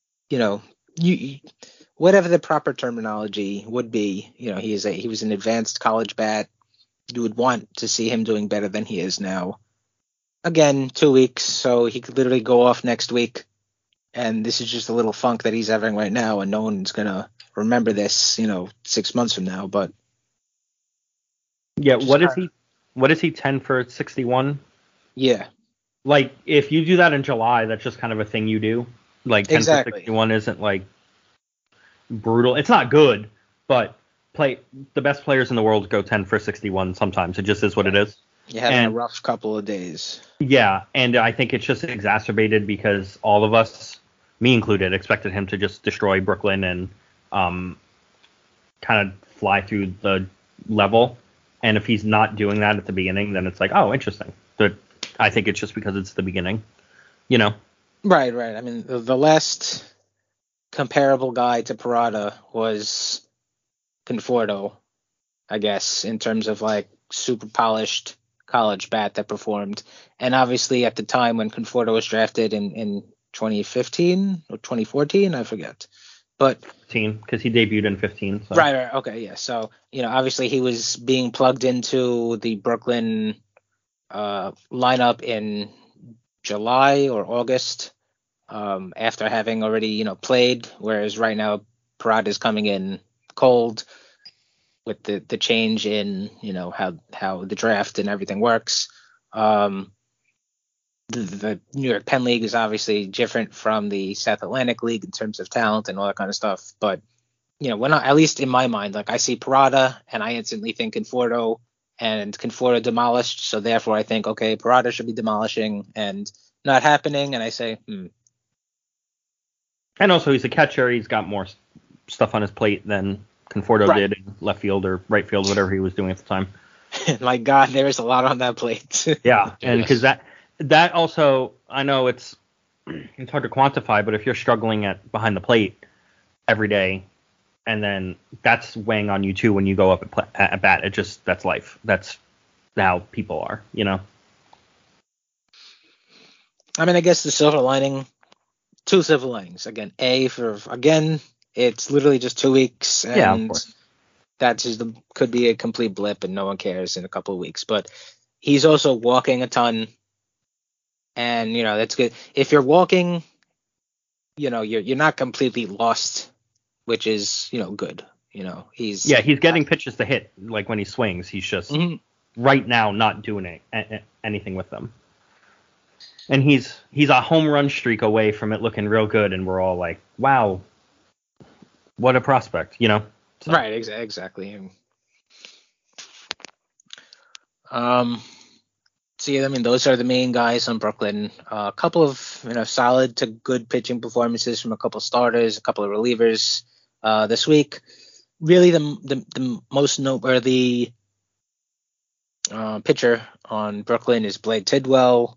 whatever the proper terminology would be. He was an advanced college bat. You would want to see him doing better than he is now. Again, 2 weeks, so he could literally go off next week, and this is just a little funk that he's having right now, and no one's gonna remember this, 6 months from now. But yeah, what is he 10 for 61? Yeah. Like, if you do that in July, that's just kind of a thing you do. Like, 10 for 61 isn't, like, brutal. It's not good, but the best players in the world go 10 for 61 sometimes. It just is what it is. You're having a rough couple of days. Yeah, and I think it's just exacerbated because all of us me included, expected him to just destroy Brooklyn and kind of fly through the level. And if he's not doing that at the beginning, then it's like, oh, interesting. But I think it's just because it's the beginning, you know? Right. I mean, the last comparable guy to Parada was Conforto, I guess, in terms of like super polished college bat that performed. And obviously at the time when Conforto was drafted in 2015 or 2014, I forget. But because he debuted in 15. So. Right. Okay. Yeah. So, obviously he was being plugged into the Brooklyn lineup in July or August after having already, played. Whereas right now Parada is coming in cold with the change in, how the draft and everything works. The New York Penn League is obviously different from the South Atlantic League in terms of talent and all that kind of stuff. But, when at least in my mind, like I see Parada and I instantly think Conforto, and Conforto demolished. So therefore I think, okay, Parada should be demolishing and not happening. And I say, And also he's a catcher. He's got more stuff on his plate than Conforto did in left field or right field, whatever he was doing at the time. My God, there is a lot on that plate. Yeah. And because that also, I know it's hard to quantify, but if you're struggling behind the plate every day, and then that's weighing on you too when you go up at bat, that's life. That's how people are, I mean, I guess the silver lining, two silver linings. Again, it's literally just 2 weeks, and yeah, of course. That could be a complete blip, and no one cares in a couple of weeks. But he's also walking a ton. And, that's good. If you're walking, you're not completely lost, which is, good. He's getting pitches to hit. Like when he swings, he's just right now not doing anything with them. And he's a home run streak away from it looking real good. And we're all like, wow, what a prospect, So. Right. Exactly. So, yeah, I mean, those are the main guys on Brooklyn. A couple of, solid to good pitching performances from a couple of starters, a couple of relievers this week. Really, the most noteworthy pitcher on Brooklyn is Blade Tidwell.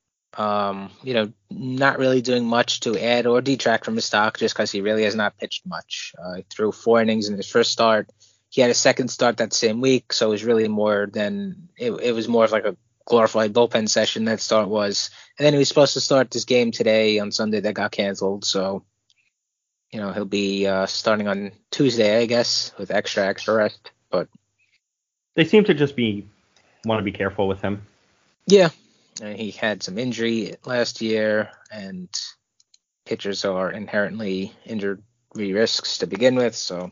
Not really doing much to add or detract from his stock just because he really has not pitched much. He threw 4 innings in his first start. He had a second start that same week, so it was really more than it was more of like a glorified bullpen session that start was. And then he was supposed to start this game today on Sunday that got canceled. So, he'll be starting on Tuesday, I guess, with extra rest. But they seem to just want to be careful with him. Yeah. He had some injury last year, and pitchers are inherently injury risks to begin with. So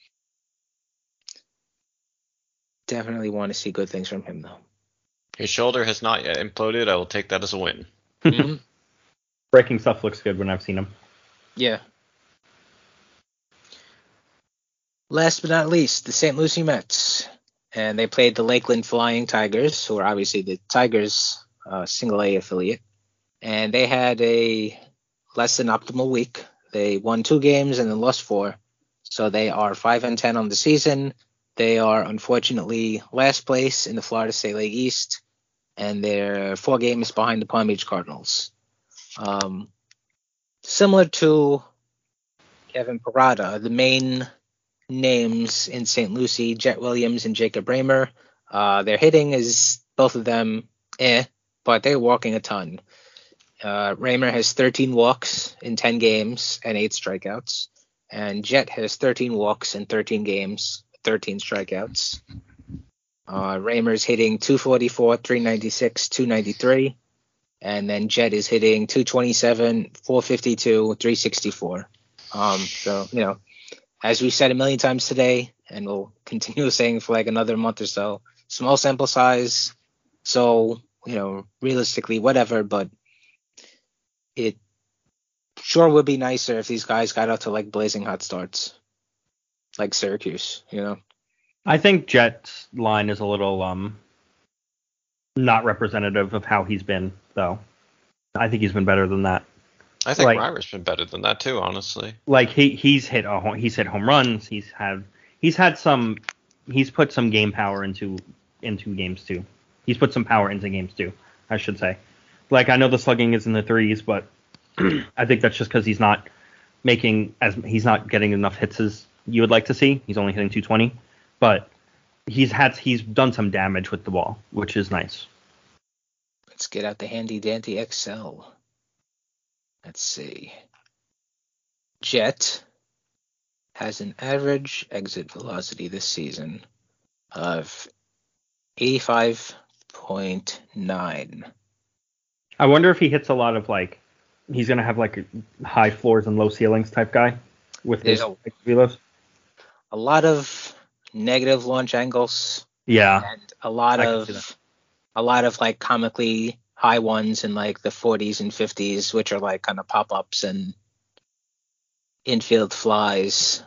definitely want to see good things from him, though. His shoulder has not yet imploded. I will take that as a win. Mm-hmm. Breaking stuff looks good when I've seen him. Yeah. Last but not least, the St. Lucie Mets. And they played the Lakeland Flying Tigers, who are obviously the Tigers' single A affiliate. And they had a less than optimal week. They won 2 games and then lost 4. So they are 5-10 on the season. They are unfortunately last place in the Florida State League East, and they're 4 games behind the Palm Beach Cardinals. Similar to Kevin Parada, the main names in St. Lucie, Jet Williams and Jacob Raymer, their hitting is both of them but they're walking a ton. Raymer has 13 walks in 10 games and 8 strikeouts, and Jet has 13 walks in 13 games, 13 strikeouts. Raymer's hitting 244, 396, 293. And then Jet is hitting 227, 452, 364. So, as we said a million times today, and we'll continue saying for like another month or so, small sample size. So, realistically, whatever, but it sure would be nicer if these guys got out to like blazing hot starts, like Syracuse, I think Jet's line is a little not representative of how he's been, though. I think he's been better than that. I think Reimer's been better than that too, honestly. Like he's hit home runs. He's put some game power into games too. He's put some power into games too, I should say. Like, I know the slugging is in the threes, but I think that's just because he's not getting enough hits as you would like to see. He's only hitting 220, but he's done some damage with the ball, which is nice. Let's get out the handy dandy Excel. Let's see. Jet has an average exit velocity this season of 85.9. I wonder if he hits a lot of, like, he's going to have like high floors and low ceilings type guy with his velos. A lot of negative launch angles. Yeah. And a lot of like comically high ones in like the 40s and 50s, which are like kind of pop-ups and infield flies.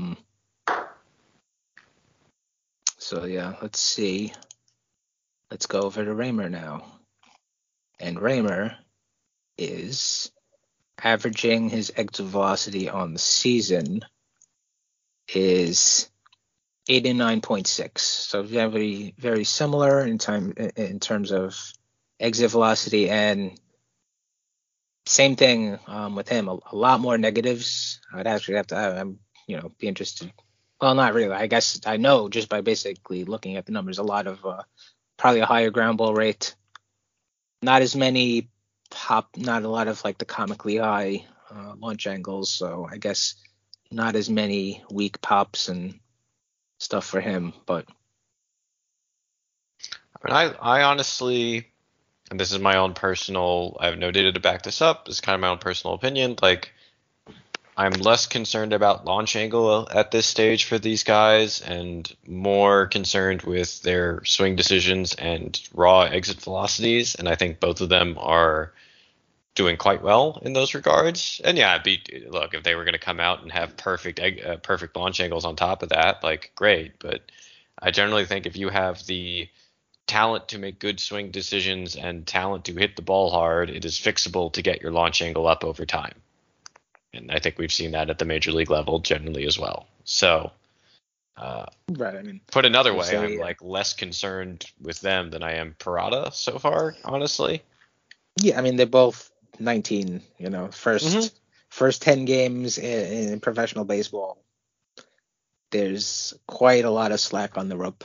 So yeah, let's see. Let's go over to Reimer now. And Reimer is averaging his exit velocity on the season is 89.6. So very, very similar in terms of exit velocity, and same thing with him. A lot more negatives. I'd actually have to, be interested. Well, not really. I guess I know just by basically looking at the numbers. A lot of probably a higher ground ball rate. Not as many not a lot of like the comically high launch angles. So I guess not as many weak pops and stuff for him. But I honestly, and this is my own personal, I have no data to back this up. This is kind of my own personal opinion. Like, I'm less concerned about launch angle at this stage for these guys and more concerned with their swing decisions and raw exit velocities. And I think both of them are doing quite well in those regards. And yeah, look, if they were going to come out and have perfect launch angles on top of that, like, great. But I generally think if you have the talent to make good swing decisions and talent to hit the ball hard, it is fixable to get your launch angle up over time. And I think we've seen that at the major league level generally as well. So, right. I mean, put another way, I'm like less concerned with them than I am Parada so far, honestly. Yeah, I mean, they're both 19. First 10 games in professional baseball. There's quite a lot of slack on the rope.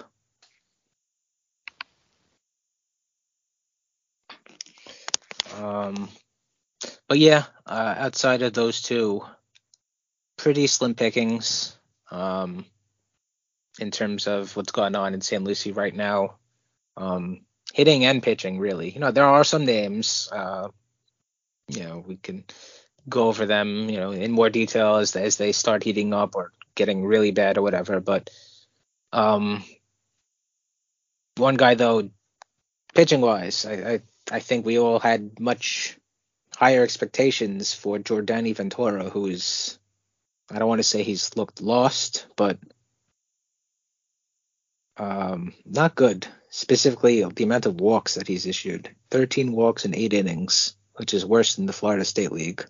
But yeah, outside of those two, pretty slim pickings in terms of what's going on in St. Lucie right now. Hitting and pitching, really. There are some names. We can go over them, in more detail as they start heating up or getting really bad or whatever. But one guy, though, pitching-wise, I think we all had much higher expectations for Jordany Ventura, who is, I don't want to say he's looked lost, but not good. Specifically, the amount of walks that he's issued. 13 walks in 8 innings, which is worse than the Florida State League.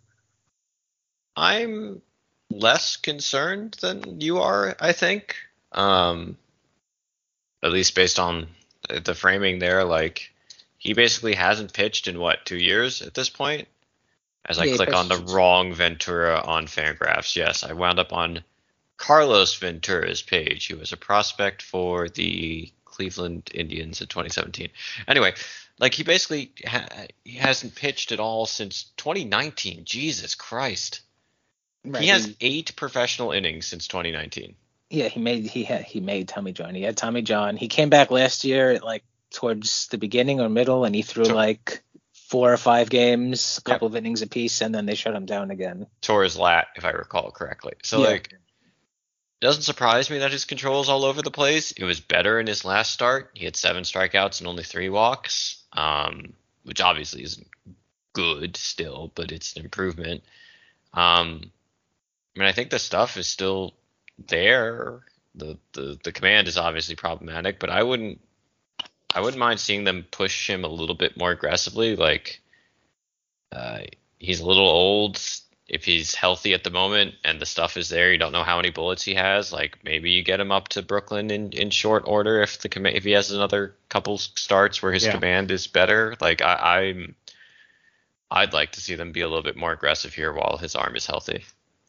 I'm less concerned than you are, I think. At least based on the framing there, like, he basically hasn't pitched in 2 years at this point? As I click on the wrong Ventura on Fangraphs. Yes, I wound up on Carlos Ventura's page, who was a prospect for the Cleveland Indians in 2017. Anyway, like, he basically he hasn't pitched at all since 2019. Jesus Christ. Right. He has 8 professional innings since 2019. Yeah, he made Tommy John. He had Tommy John. He came back last year towards the beginning or middle, and he threw 4 or 5 games, a couple of innings apiece, and then they shut him down again. Tore his lat, if I recall correctly. So, it doesn't surprise me that his control is all over the place. It was better in his last start. He had 7 strikeouts and only 3 walks, which obviously isn't good still, but it's an improvement. I think the stuff is still there. The command is obviously problematic, but I wouldn't mind seeing them push him a little bit more aggressively. Like, he's a little old. If he's healthy at the moment and the stuff is there, you don't know how many bullets he has. Like maybe you get him up to Brooklyn in short order if he has another couple starts where his command is better. Like I'd like to see them be a little bit more aggressive here while his arm is healthy.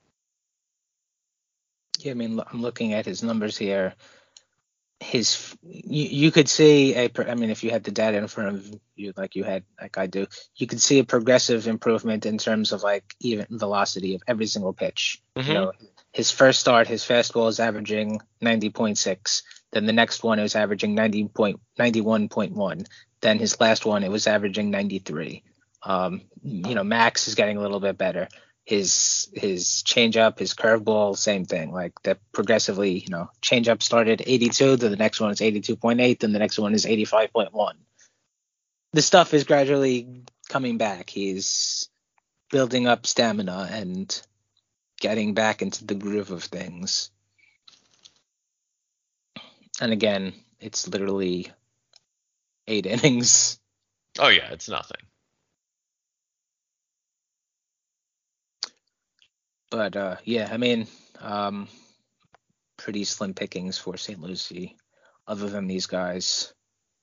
Yeah, I mean, I'm looking at his numbers here. You could see if you had the data in front of you like I do, you could see a progressive improvement in terms of like even velocity of every single pitch. Mm-hmm. You know, his first start, his fastball is averaging 90.6. Then the next one it was averaging 91.1. Then his last one it was averaging 93. Max is getting a little bit better. His changeup, his curveball, same thing. Like that progressively, changeup started 82, then the next one is 82.8, then the next one is 85.1. The stuff is gradually coming back. He's building up stamina and getting back into the groove of things. And again, it's literally 8 innings. Oh yeah, it's nothing. But pretty slim pickings for St. Lucie, other than these guys,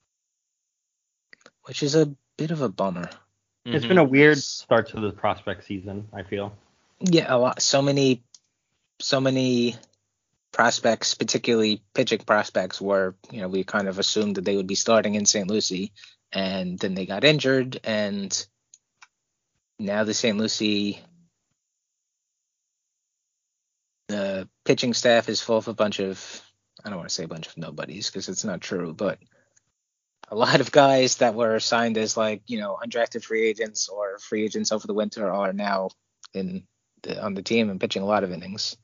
which is a bit of a bummer. It's been a weird start to the prospect season, I feel. Yeah, so many prospects, particularly pitching prospects, were we kind of assumed that they would be starting in St. Lucie, and then they got injured, and now the St. Lucie. The pitching staff is full of a bunch of, I don't want to say a bunch of nobodies because it's not true, but a lot of guys that were signed as undrafted free agents or free agents over the winter are now on the team and pitching a lot of innings.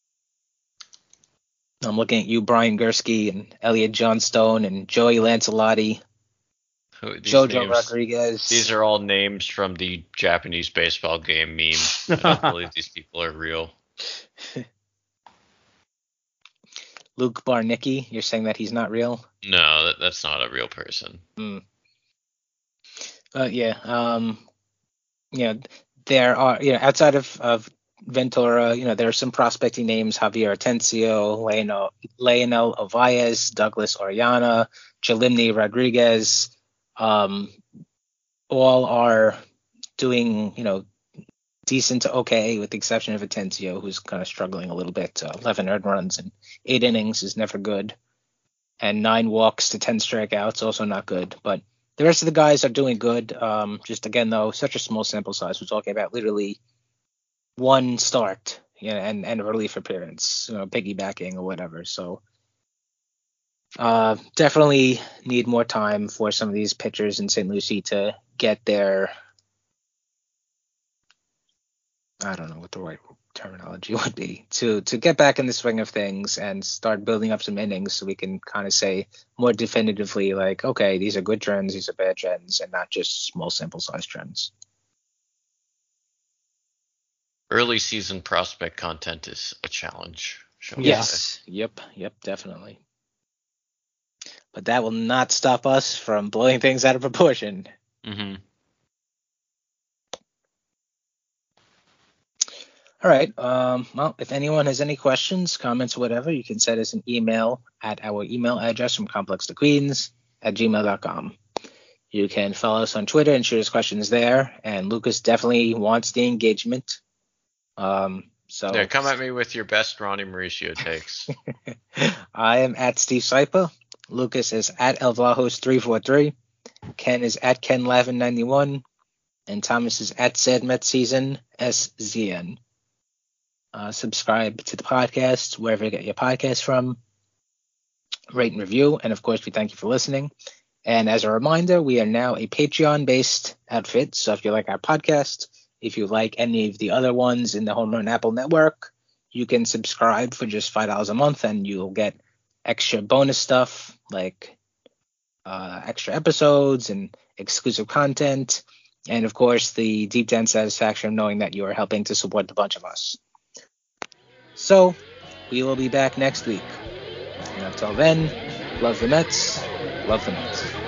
I'm looking at you, Brian Gursky and Elliot Johnstone and Joey Lancelotti, Jojo Rodriguez. These are all names from the Japanese baseball game meme. I don't believe these people are real. Luke Barnicki, you're saying that he's not real? No, that's not a real person. There are, outside of Ventura, there are some prospecting names: Javier Atencio, Leonel Ovaez, Douglas Oriana, Jalimny Rodriguez. All are doing, decent to okay, with the exception of Atencio, who's kind of struggling a little bit. 11 earned runs in 8 innings is never good. And 9 walks to 10 strikeouts, also not good. But the rest of the guys are doing good. Just again, though, such a small sample size. We're talking about literally one start, and a relief appearance, piggybacking or whatever. So definitely need more time for some of these pitchers in St. Lucie to get their, I don't know what the right terminology would be, to get back in the swing of things and start building up some innings so we can kind of say more definitively, like, okay, these are good trends, these are bad trends, and not just small sample size trends. Early season prospect content is a challenge. Yes. Yep, definitely. But that will not stop us from blowing things out of proportion. Mm-hmm. All right. Well, if anyone has any questions, comments, or whatever, you can send us an email at our email address from complextoqueens@gmail.com. You can follow us on Twitter and shoot us questions there. And Lucas definitely wants the engagement. Come at me with your best Ronnie Mauricio takes. I am at Steve Saipa. Lucas is at Elvlajos343. Ken is at KenLavin91. And Thomas is at SadMetSeason SZN. Subscribe to the podcast wherever you get your podcast from. Rate and review. And of course, we thank you for listening. And as a reminder, we are now a Patreon-based outfit. So if you like our podcast, if you like any of the other ones in the Home Run Apple Network, you can subscribe for just $5 a month and you'll get extra bonus stuff like extra episodes and exclusive content. And of course, the deep down satisfaction of knowing that you are helping to support the bunch of us. So we will be back next week. And until then, love the Mets, love the Mets.